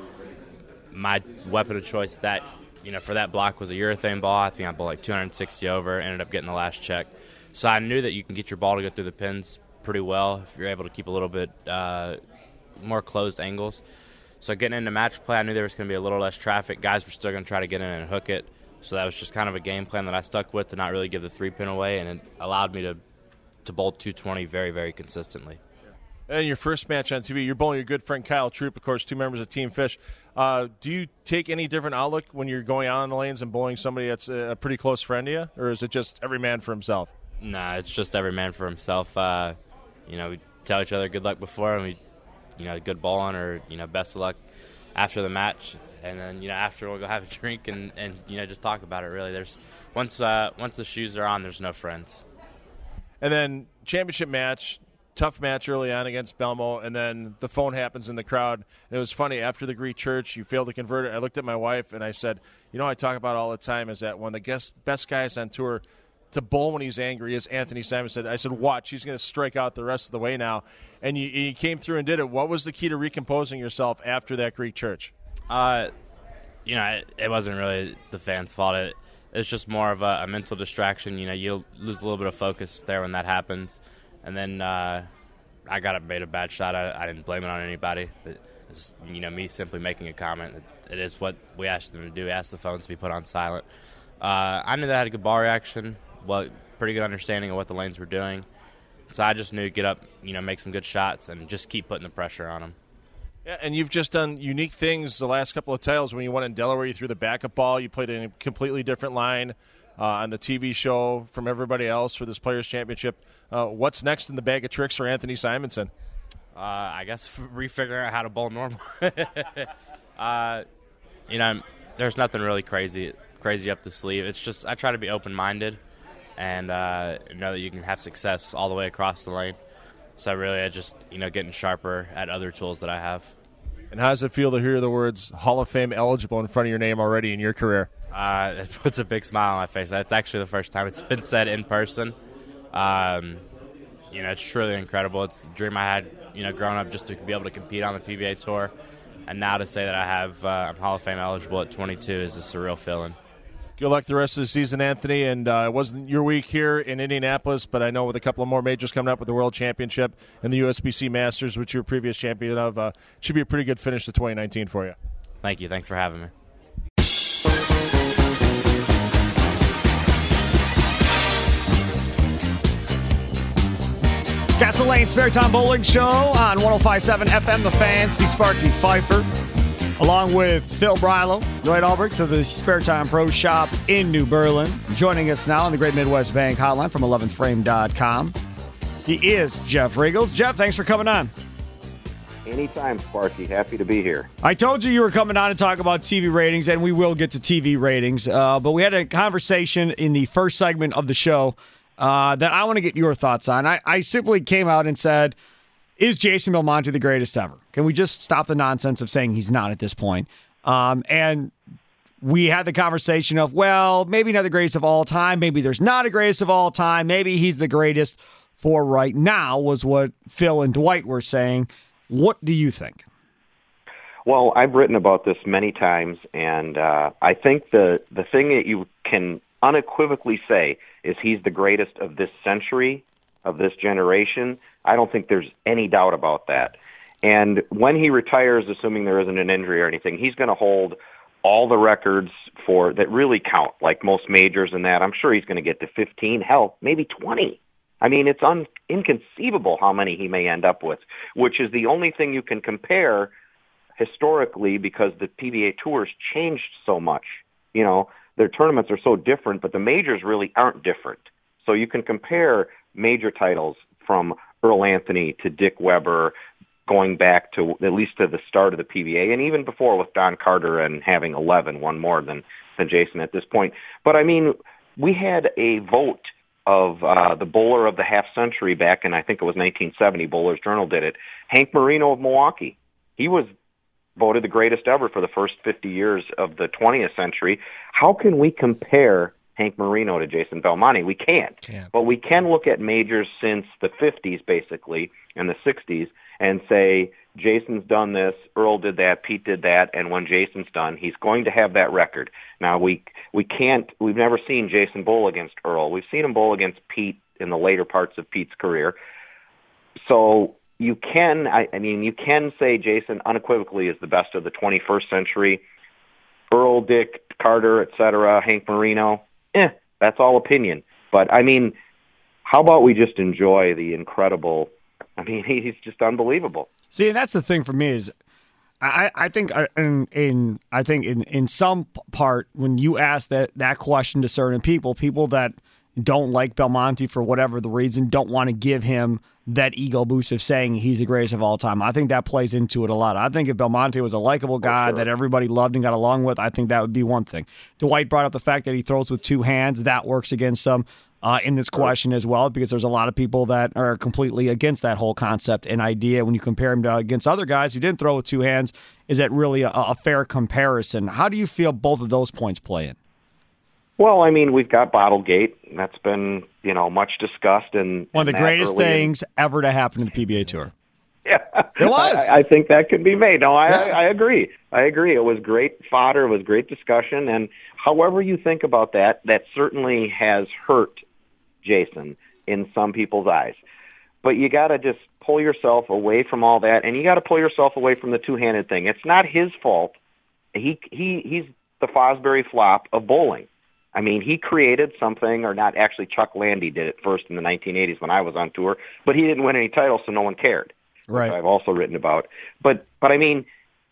My weapon of choice that, you know, for that block was a urethane ball. I think I bowled like two hundred sixty over, ended up getting the last check. So I knew that you can get your ball to go through the pins pretty well if you're able to keep a little bit uh, more closed angles. So getting into match play, I knew there was going to be a little less traffic. Guys were still going to try to get in and hook it. So that was just kind of a game plan that I stuck with to not really give the three pin away, and it allowed me to to bowl two twenty very, very consistently. And your first match on T V, you're bowling your good friend Kyle Troop, of course, two members of Team Fish. Uh, do you take any different outlook when you're going out on the lanes and bowling somebody that's a pretty close friend to you, or is it just every man for himself? Nah, it's just every man for himself. Uh, you know, we tell each other good luck before, and we, you know, good bowling or, you know, best of luck after the match. And then, you know, after we'll go have a drink and, and you know, just talk about it, really. There's once uh, once the shoes are on, there's no friends. And then championship match, tough match early on against Belmo, and then the phone happens in the crowd. And it was funny, after the Greek Church, you failed to convert it. I looked at my wife and I said, you know, I talk about all the time is that one of the guest, best guys on tour to bowl when he's angry is Anthony Simonsen. I said, watch, he's going to strike out the rest of the way now. And you, you came through and did it. What was the key to recomposing yourself after that Greek Church? Uh, you know, it, it wasn't really the fans' fault. It, it's just more of a, a mental distraction. You know, you lose a little bit of focus there when that happens. And then uh, I got made a bad shot. I, I didn't blame it on anybody. It, it's, you know, me simply making a comment. It, it is what we asked them to do. We asked the phones to be put on silent. Uh, I knew that I had a good ball reaction. Well, pretty good understanding of what the lanes were doing. So I just knew to get up, you know, make some good shots and just keep putting the pressure on them. Yeah, and you've just done unique things the last couple of titles. When you won in Delaware, you threw the backup ball. You played in a completely different line uh, on the T V show from everybody else for this Players' Championship. Uh, what's next in the bag of tricks for Anthony Simonsen? Uh, I guess refiguring out how to bowl normal. uh, you know, there's nothing really crazy crazy up the sleeve. It's just I try to be open-minded and uh, know that you can have success all the way across the lane. So really, I just, you know, getting sharper at other tools that I have. And how does it feel to hear the words Hall of Fame eligible in front of your name already in your career? Uh, it puts a big smile on my face. That's actually the first time it's been said in person. Um, you know, it's truly incredible. It's a dream I had, you know, growing up just to be able to compete on the P B A Tour. And now to say that I have, uh, I'm Hall of Fame eligible at twenty-two is a surreal feeling. Good luck the rest of the season, Anthony. And uh, it wasn't your week here in Indianapolis, but I know with a couple of more majors coming up with the World Championship and the U S B C Masters, which you were previous champion of, uh, it should be a pretty good finish to twenty nineteen for you. Thank you. Thanks for having me. Castle Lane Spare Time Bowling Show on one oh five point seven F M, The Fan. Steve Sparky Pfeiffer, along with Phil Brilo, Lloyd Albrecht to the Spare Time Pro Shop in New Berlin. Joining us now on the Great Midwest Bank Hotline from eleventh frame dot com. He is Jeff Riggles. Jeff, thanks for coming on. Anytime, Sparky. Happy to be here. I told you you were coming on to talk about T V ratings, and we will get to T V ratings. Uh, but we had a conversation in the first segment of the show uh, that I want to get your thoughts on. I, I simply came out and said, is Jason Belmonte the greatest ever? Can we just stop the nonsense of saying he's not at this point? Um, and we had the conversation of, well, maybe not the greatest of all time. Maybe there's not a greatest of all time. Maybe he's the greatest for right now, was what Phil and Dwight were saying. What do you think? Well, I've written about this many times, and uh, I think the, the thing that you can unequivocally say is he's the greatest of this century, of this generation. I don't think there's any doubt about that. And when he retires, assuming there isn't an injury or anything, he's going to hold all the records for that really count, like most majors and that. I'm sure he's going to get to fifteen, hell, maybe twenty. I mean, it's un- inconceivable how many he may end up with, which is the only thing you can compare historically because the P B A Tour's changed so much. You know, their tournaments are so different, but the majors really aren't different. So you can compare major titles from Earl Anthony to Dick Weber, going back to at least to the start of the P B A, and even before with Don Carter and having eleven, one more than, than Jason at this point. But, I mean, we had a vote of uh, the bowler of the half century back in, I think it was nineteen seventy, Bowler's Journal did it, Hank Marino of Milwaukee. He was voted the greatest ever for the first fifty years of the twentieth century. How can we compare Hank Marino to Jason Belmonte? We can't. Can't. But we can look at majors since the fifties, basically, and the sixties, and say, Jason's done this, Earl did that, Pete did that, and when Jason's done, he's going to have that record. Now, we we can't, we've never seen Jason bowl against Earl. We've seen him bowl against Pete in the later parts of Pete's career. So you can, I, I mean, you can say Jason unequivocally is the best of the twenty-first century. Earl, Dick, Carter, et cetera, Hank Marino, eh, that's all opinion. But, I mean, how about we just enjoy the incredible, I mean, he's just unbelievable. See, that's the thing for me is, I, I think in, in I think in, in some part when you ask that, that question to certain people, people that don't like Belmonte for whatever the reason, don't want to give him that ego boost of saying he's the greatest of all time. I think that plays into it a lot. I think if Belmonte was a likable guy sure. that everybody loved and got along with, I think that would be one thing. Dwight brought up the fact that he throws with two hands. That works against some uh, in this question as well, because there's a lot of people that are completely against that whole concept and idea. When you compare him to against other guys who didn't throw with two hands, is that really a, a fair comparison? How do you feel both of those points play in? Well, I mean, we've got Bottlegate. That's been, you know, much discussed. And one of the greatest early things ever to happen to the P B A Tour. Yeah, it was. I, I think that could be made. No, I, Yeah. I, I agree. I agree. It was great fodder. It was great discussion. And however you think about that, that certainly has hurt Jason in some people's eyes. But you got to just pull yourself away from all that, and you got to pull yourself away from the two-handed thing. It's not his fault. He he he's the Fosbury flop of bowling. I mean, he created something, or not actually, Chuck Landy did it first in the nineteen eighties when I was on tour, but he didn't win any titles, so no one cared. Right. Which I've also written about. But, but I mean,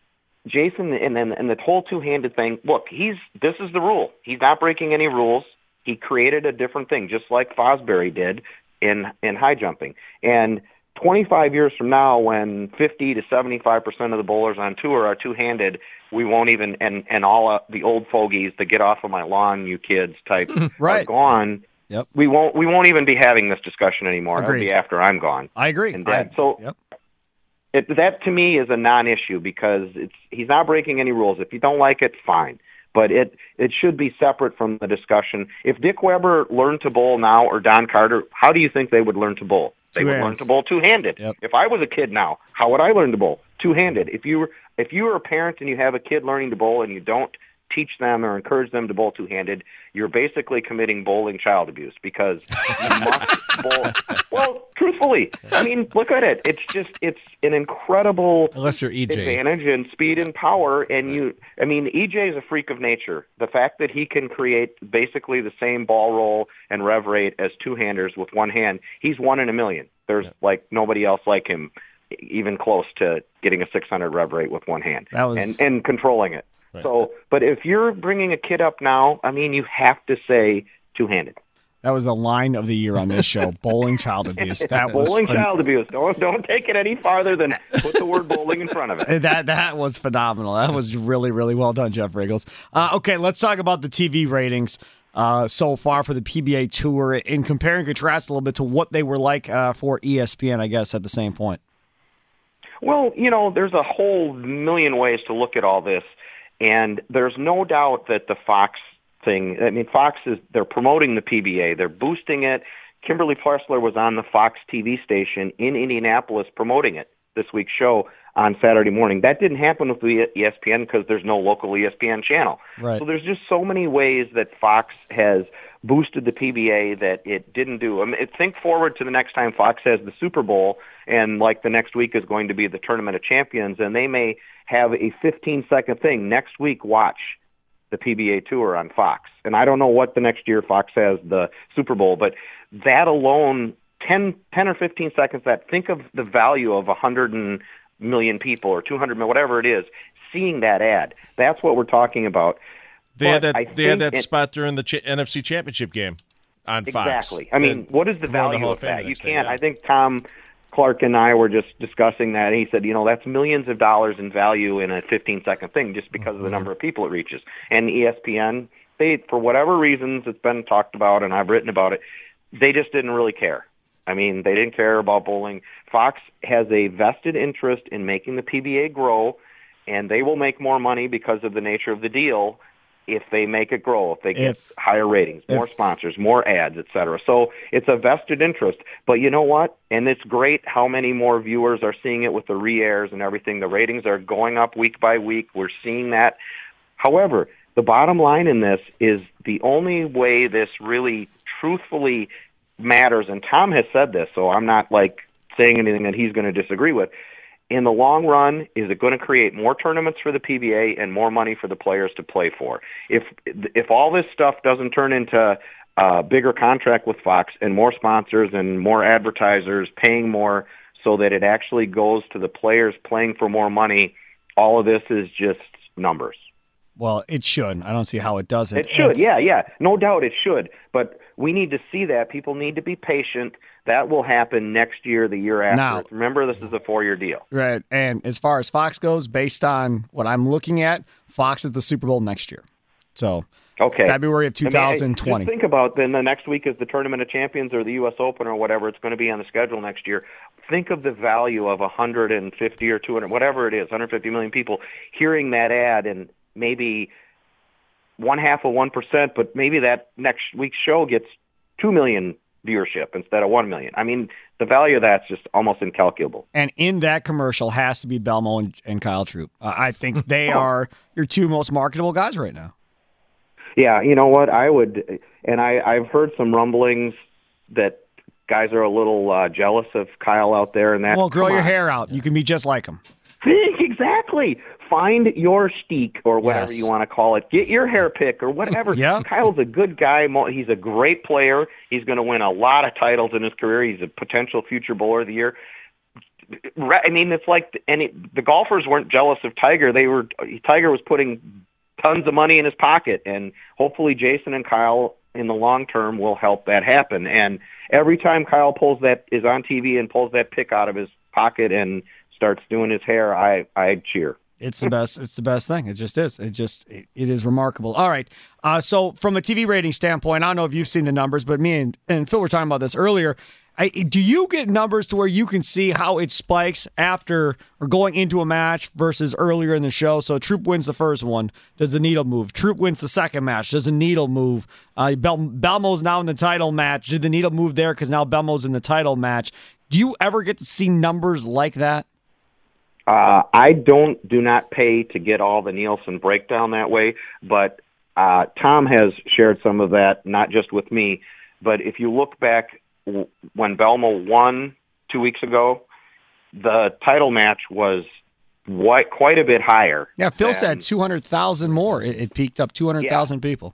Jason and then and the whole two-handed thing, look, he's this is the rule. He's not breaking any rules. He created a different thing, just like Fosbury did in, in high jumping. And twenty-five years from now, when fifty to seventy-five percent of the bowlers on tour are two-handed, we won't even, and, and all uh, the old fogies, the get off of my lawn, you kids type, Right. are gone. Yep. We won't we won't even be having this discussion anymore. It'll Agreed. be after I'm gone. I agree. And dead. I- so yep. it, that to me is a non-issue because it's he's not breaking any rules. If you don't like it, fine. But it it should be separate from the discussion. If Dick Weber learned to bowl now or Don Carter, how do you think they would learn to bowl? They Two would hands. learn to bowl two-handed. Yep. If I was a kid now, how would I learn to bowl? Two-handed. If you were if you were a parent and you have a kid learning to bowl and you don't teach them or encourage them to bowl two-handed, you're basically committing bowling child abuse because you must bowl. Well, truthfully, I mean, look at it. It's just it's an incredible Unless you're E J. advantage in speed and power. And you, I mean, E J is a freak of nature. The fact that he can create basically the same ball roll and rev rate as two-handers with one hand, he's one in a million. There's Yeah. like nobody else like him, even close to getting a six hundred rev rate with one hand That was- and, and controlling it. So, but if you're bringing a kid up now, I mean, you have to say two-handed. That was the line of the year on this show, bowling child abuse. That was Bowling phen- child abuse. Don't don't take it any farther than put the word bowling in front of it. That that was phenomenal. That was really, really well done, Jeff Riggles. Uh, okay, let's talk about the T V ratings uh, so far for the P B A Tour and compare and contrast a little bit to what they were like uh, for E S P N, I guess, at the same point. Well, you know, there's a whole million ways to look at all this, and there's no doubt that the Fox thing, I mean, Fox is, they're promoting the P B A, they're boosting it. Kimberly Plessler was on the Fox T V station in Indianapolis promoting it, this week's show on Saturday morning. That didn't happen with the E S P N because there's no local E S P N channel. Right. So there's just so many ways that Fox has boosted the P B A that it didn't do. I mean, think forward to the next time Fox has the Super Bowl, and like the next week is going to be the Tournament of Champions, and they may have a fifteen-second thing. Next week, watch the P B A Tour on Fox. And I don't know what the next year Fox has the Super Bowl, but that alone, ten, ten or fifteen seconds, that think of the value of one hundred million people or two hundred million, whatever it is, seeing that ad. That's what we're talking about. They had But that. I They had think that it- spot during the Ch- N F C Championship game. on Fox. Exactly. I mean, than what is the promoting value Hall of Fame that? the You next day, can't. yeah. I think Tom Clark and I were just discussing that, and he said, you know, that's millions of dollars in value in a fifteen-second thing just because of the number of people it reaches. And E S P N, they, for whatever reasons, it's been talked about, and I've written about it, they just didn't really care. I mean, they didn't care about bowling. Fox has a vested interest in making the P B A grow, and they will make more money because of the nature of the deal if they make it grow, if they get If- higher ratings, more if- sponsors, more ads, et cetera. So it's a vested interest. But you know what? And it's great how many more viewers are seeing it with the re-airs and everything. The ratings are going up week by week. We're seeing that. However, the bottom line in this is the only way this really truthfully matters, and Tom has said this, so I'm not like saying anything that he's going to disagree with. In the long run, is it going to create more tournaments for the P B A and more money for the players to play for? If if all this stuff doesn't turn into a bigger contract with Fox and more sponsors and more advertisers paying more so that it actually goes to the players playing for more money, all of this is just numbers. Well, it should. I don't see how it doesn't. It should, And- yeah, yeah. No doubt it should. But we need to see that. People need to be patient. That will happen next year, the year after. Now- Remember, this is a four-year deal. Right. And as far as Fox goes, based on what I'm looking at, Fox is the Super Bowl next year. So Okay. February of I mean, twenty twenty. just think about then the next week is the Tournament of Champions or the U S Open or whatever it's going to be on the schedule next year. Think of the value of one hundred fifty or two hundred, whatever it is, one hundred fifty million people hearing that ad, and maybe one half of one percent, but maybe that next week's show gets two million viewership instead of one million. I mean, the value of that's just almost incalculable. And in that commercial has to be Belmo and, and Kyle Troop. Uh, I think they are your two most marketable guys right now. Yeah, you know what? I would, and I, I've heard some rumblings that guys are a little uh, jealous of Kyle out there, and that. Well, grow come your on. hair out. You can be just like him. Exactly. Find your steak or whatever Yes. you want to call it. Get your hair pick or whatever. Yeah. Kyle's a good guy. Mo- He's a great player. He's going to win a lot of titles in his career. He's a potential future bowler of the year. Re- I mean, it's like any the golfers weren't jealous of Tiger. They were. Tiger was putting tons of money in his pocket, and hopefully Jason and Kyle in the long term will help that happen. And every time Kyle pulls that is on T V and pulls that pick out of his pocket and starts doing his hair, I I cheer. It's the best. It's the best thing. It just is. It just it, it is remarkable. All right. Uh, so from a T V rating standpoint, I don't know if you've seen the numbers, but me and, and Phil were talking about this earlier. I, do you get numbers to where you can see how it spikes after or going into a match versus earlier in the show? So Troop wins the first one. Does the needle move? Troop wins the second match. Does the needle move? Uh, Bel- Belmo's now in the title match. Did the needle move there because now Belmo's in the title match? Do you ever get to see numbers like that? Uh, I don't do not pay to get all the Nielsen breakdown that way, but uh, Tom has shared some of that, not just with me. But if you look back w- when Belmo won two weeks ago, the title match was quite, quite a bit higher. Yeah, Phil than- said two hundred thousand more. It, it peaked up two hundred thousand people.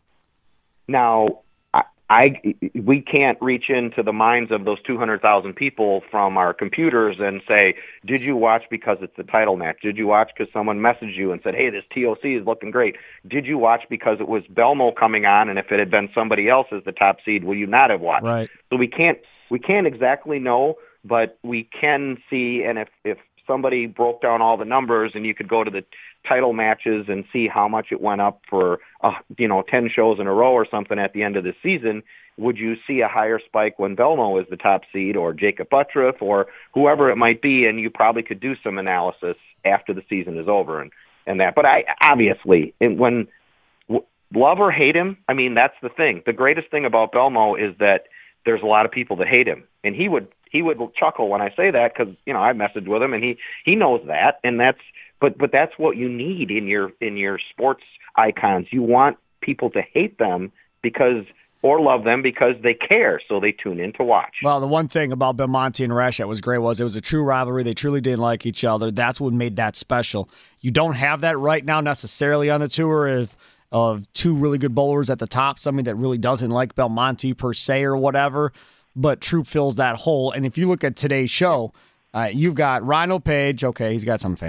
Now, I, I we can't reach into the minds of those two hundred thousand people from our computers and say, did you watch because it's the title match? Did you watch because someone messaged you and said, hey, this T O C is looking great? Did you watch because it was Belmo coming on, and if it had been somebody else as the top seed, will you not have watched? Right. So we can't we can't exactly know, but we can see, and if, if somebody broke down all the numbers and you could go to the title matches and see how much it went up for, uh, you know, ten shows in a row or something at the end of the season, would you see a higher spike when Belmo is the top seed or Jacob Buttriff or whoever it might be? And you probably could do some analysis after the season is over and, and that. But I obviously, and when w- love or hate him, I mean, that's the thing. The greatest thing about Belmo is that there's a lot of people that hate him. And he would he would chuckle when I say that because, you know, I messaged with him and he, he knows that. And that's But but that's what you need in your in your sports icons. You want people to hate them because or love them because they care, so they tune in to watch. Well, the one thing about Belmonte and Rash that was great was it was a true rivalry. They truly didn't like each other. That's what made that special. You don't have that right now necessarily on the tour of of two really good bowlers at the top, somebody that really doesn't like Belmonte per se or whatever, but Troop fills that hole. And if you look at today's show, Uh, you've got Rhino Page. Okay, he's got some fans.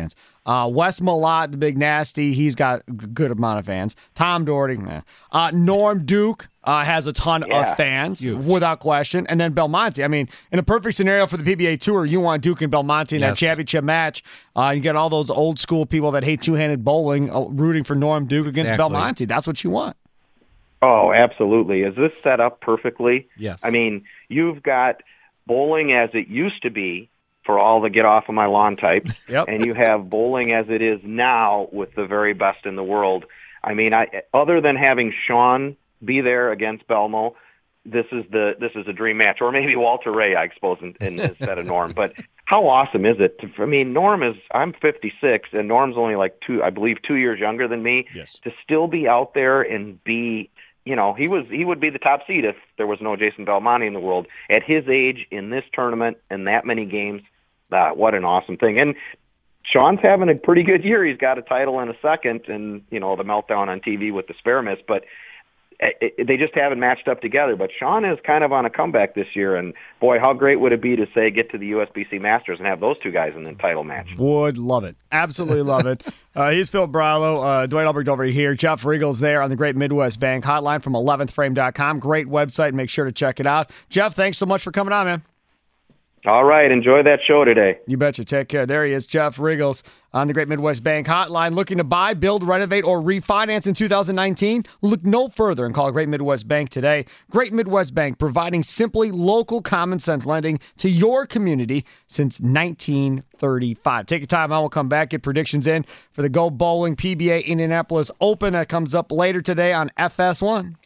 Uh, Wes Malott, the big nasty, he's got a good amount of fans. Tom Doherty, meh. Uh, Norm Duke uh, has a ton Yeah. of fans, without question. And then Belmonte. I mean, in a perfect scenario for the P B A Tour, you want Duke and Belmonte in Yes. that championship match. Uh, you get all those old school people that hate two-handed bowling uh, rooting for Norm Duke against Exactly. Belmonte. That's what you want. Oh, absolutely. Is this set up perfectly? Yes. I mean, you've got bowling as it used to be for all the get off of my lawn type, Yep. and you have bowling as it is now with the very best in the world. I mean, I other than having Sean be there against Belmo, this is the this is a dream match, or maybe Walter Ray, I suppose, in, in instead of Norm. But how awesome is it? To, I mean, Norm is I'm fifty-six, and Norm's only like two, I believe, two years younger than me. Yes. To still be out there and be, you know, he was he would be the top seed if there was no Jason Belmonte in the world at his age in this tournament and that many games. Uh, what an awesome thing! And Sean's having a pretty good year. He's got a title in a second, and you know the meltdown on T V with the spare miss, but it, it, they just haven't matched up together. But Sean is kind of on a comeback this year, and boy, how great would it be to say get to the U S B C Masters and have those two guys in the title match? Would love it. Absolutely love it. Uh, he's Phil Bravo, uh, Dwight Albrecht over here. Jeff Riegels there on the Great Midwest Bank hotline from eleventh frame dot com. Great website. Make sure to check it out. Jeff, thanks so much for coming on, man. All right, enjoy that show today. You betcha. Take care. There he is, Jeff Riegels on the Great Midwest Bank hotline. Looking to buy, build, renovate, or refinance in two thousand nineteen? Look no further and call Great Midwest Bank today. Great Midwest Bank, providing simply local common sense lending to your community since nineteen thirty-five. Take your time. I will come back, get predictions in for the Go Bowling P B A Indianapolis Open. That comes up later today on F S one.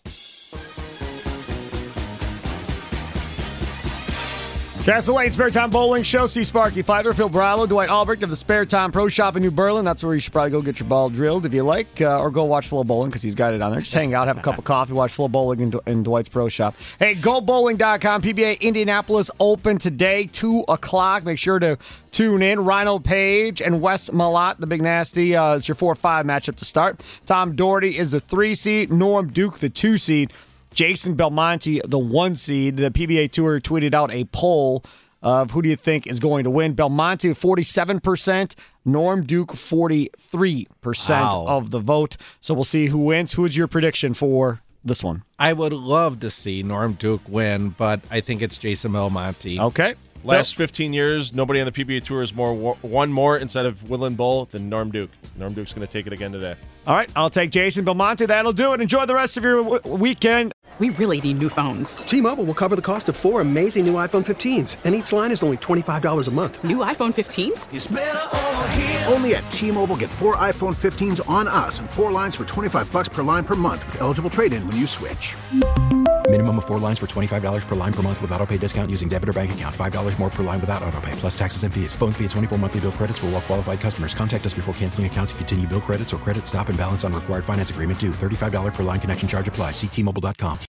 Castle Lane Spare Time Bowling Show. See Sparky Fighter, Phil Bravo, Dwight Albrecht of the Spare Time Pro Shop in New Berlin. That's where you should probably go get your ball drilled if you like, uh, or go watch Flo Bowling because he's got it on there. Just hang out, have a cup of coffee, watch Flo Bowling in, in Dwight's Pro Shop. Hey, go bowling dot com, P B A Indianapolis Open today, two o'clock. Make sure to tune in. Rhino Page and Wes Malott, the big nasty. Uh, it's your four five matchup to start. Tom Doherty is the three seed. Norm Duke, the two seed. Jason Belmonte, the one seed. The P B A Tour tweeted out a poll of who do you think is going to win. Belmonte, forty-seven percent. Norm Duke, forty-three percent Wow. of the vote. So we'll see who wins. Who is your prediction for this one? I would love to see Norm Duke win, but I think it's Jason Belmonte. Okay. Last fifteen years, nobody on the P B A Tour has more won more inside of Woodland Bowl than Norm Duke. Norm Duke's going to take it again today. All right, I'll take Jason Belmonte. That'll do it. Enjoy the rest of your w- weekend. We really need new phones. T-Mobile will cover the cost of four amazing new iPhone fifteens, and each line is only twenty-five dollars a month. New iPhone fifteens? Only at T-Mobile, get four iPhone fifteens on us and four lines for twenty-five bucks per line per month with eligible trade-in when you switch. Minimum of four lines for twenty-five dollars per line per month with autopay discount using debit or bank account. five dollars more per line without autopay, plus taxes and fees. Phone fee at twenty-four monthly bill credits for well-qualified customers. Contact us before canceling account to continue bill credits or credit stop and balance on required finance agreement due. thirty-five dollars per line connection charge applies. See T Mobile dot com.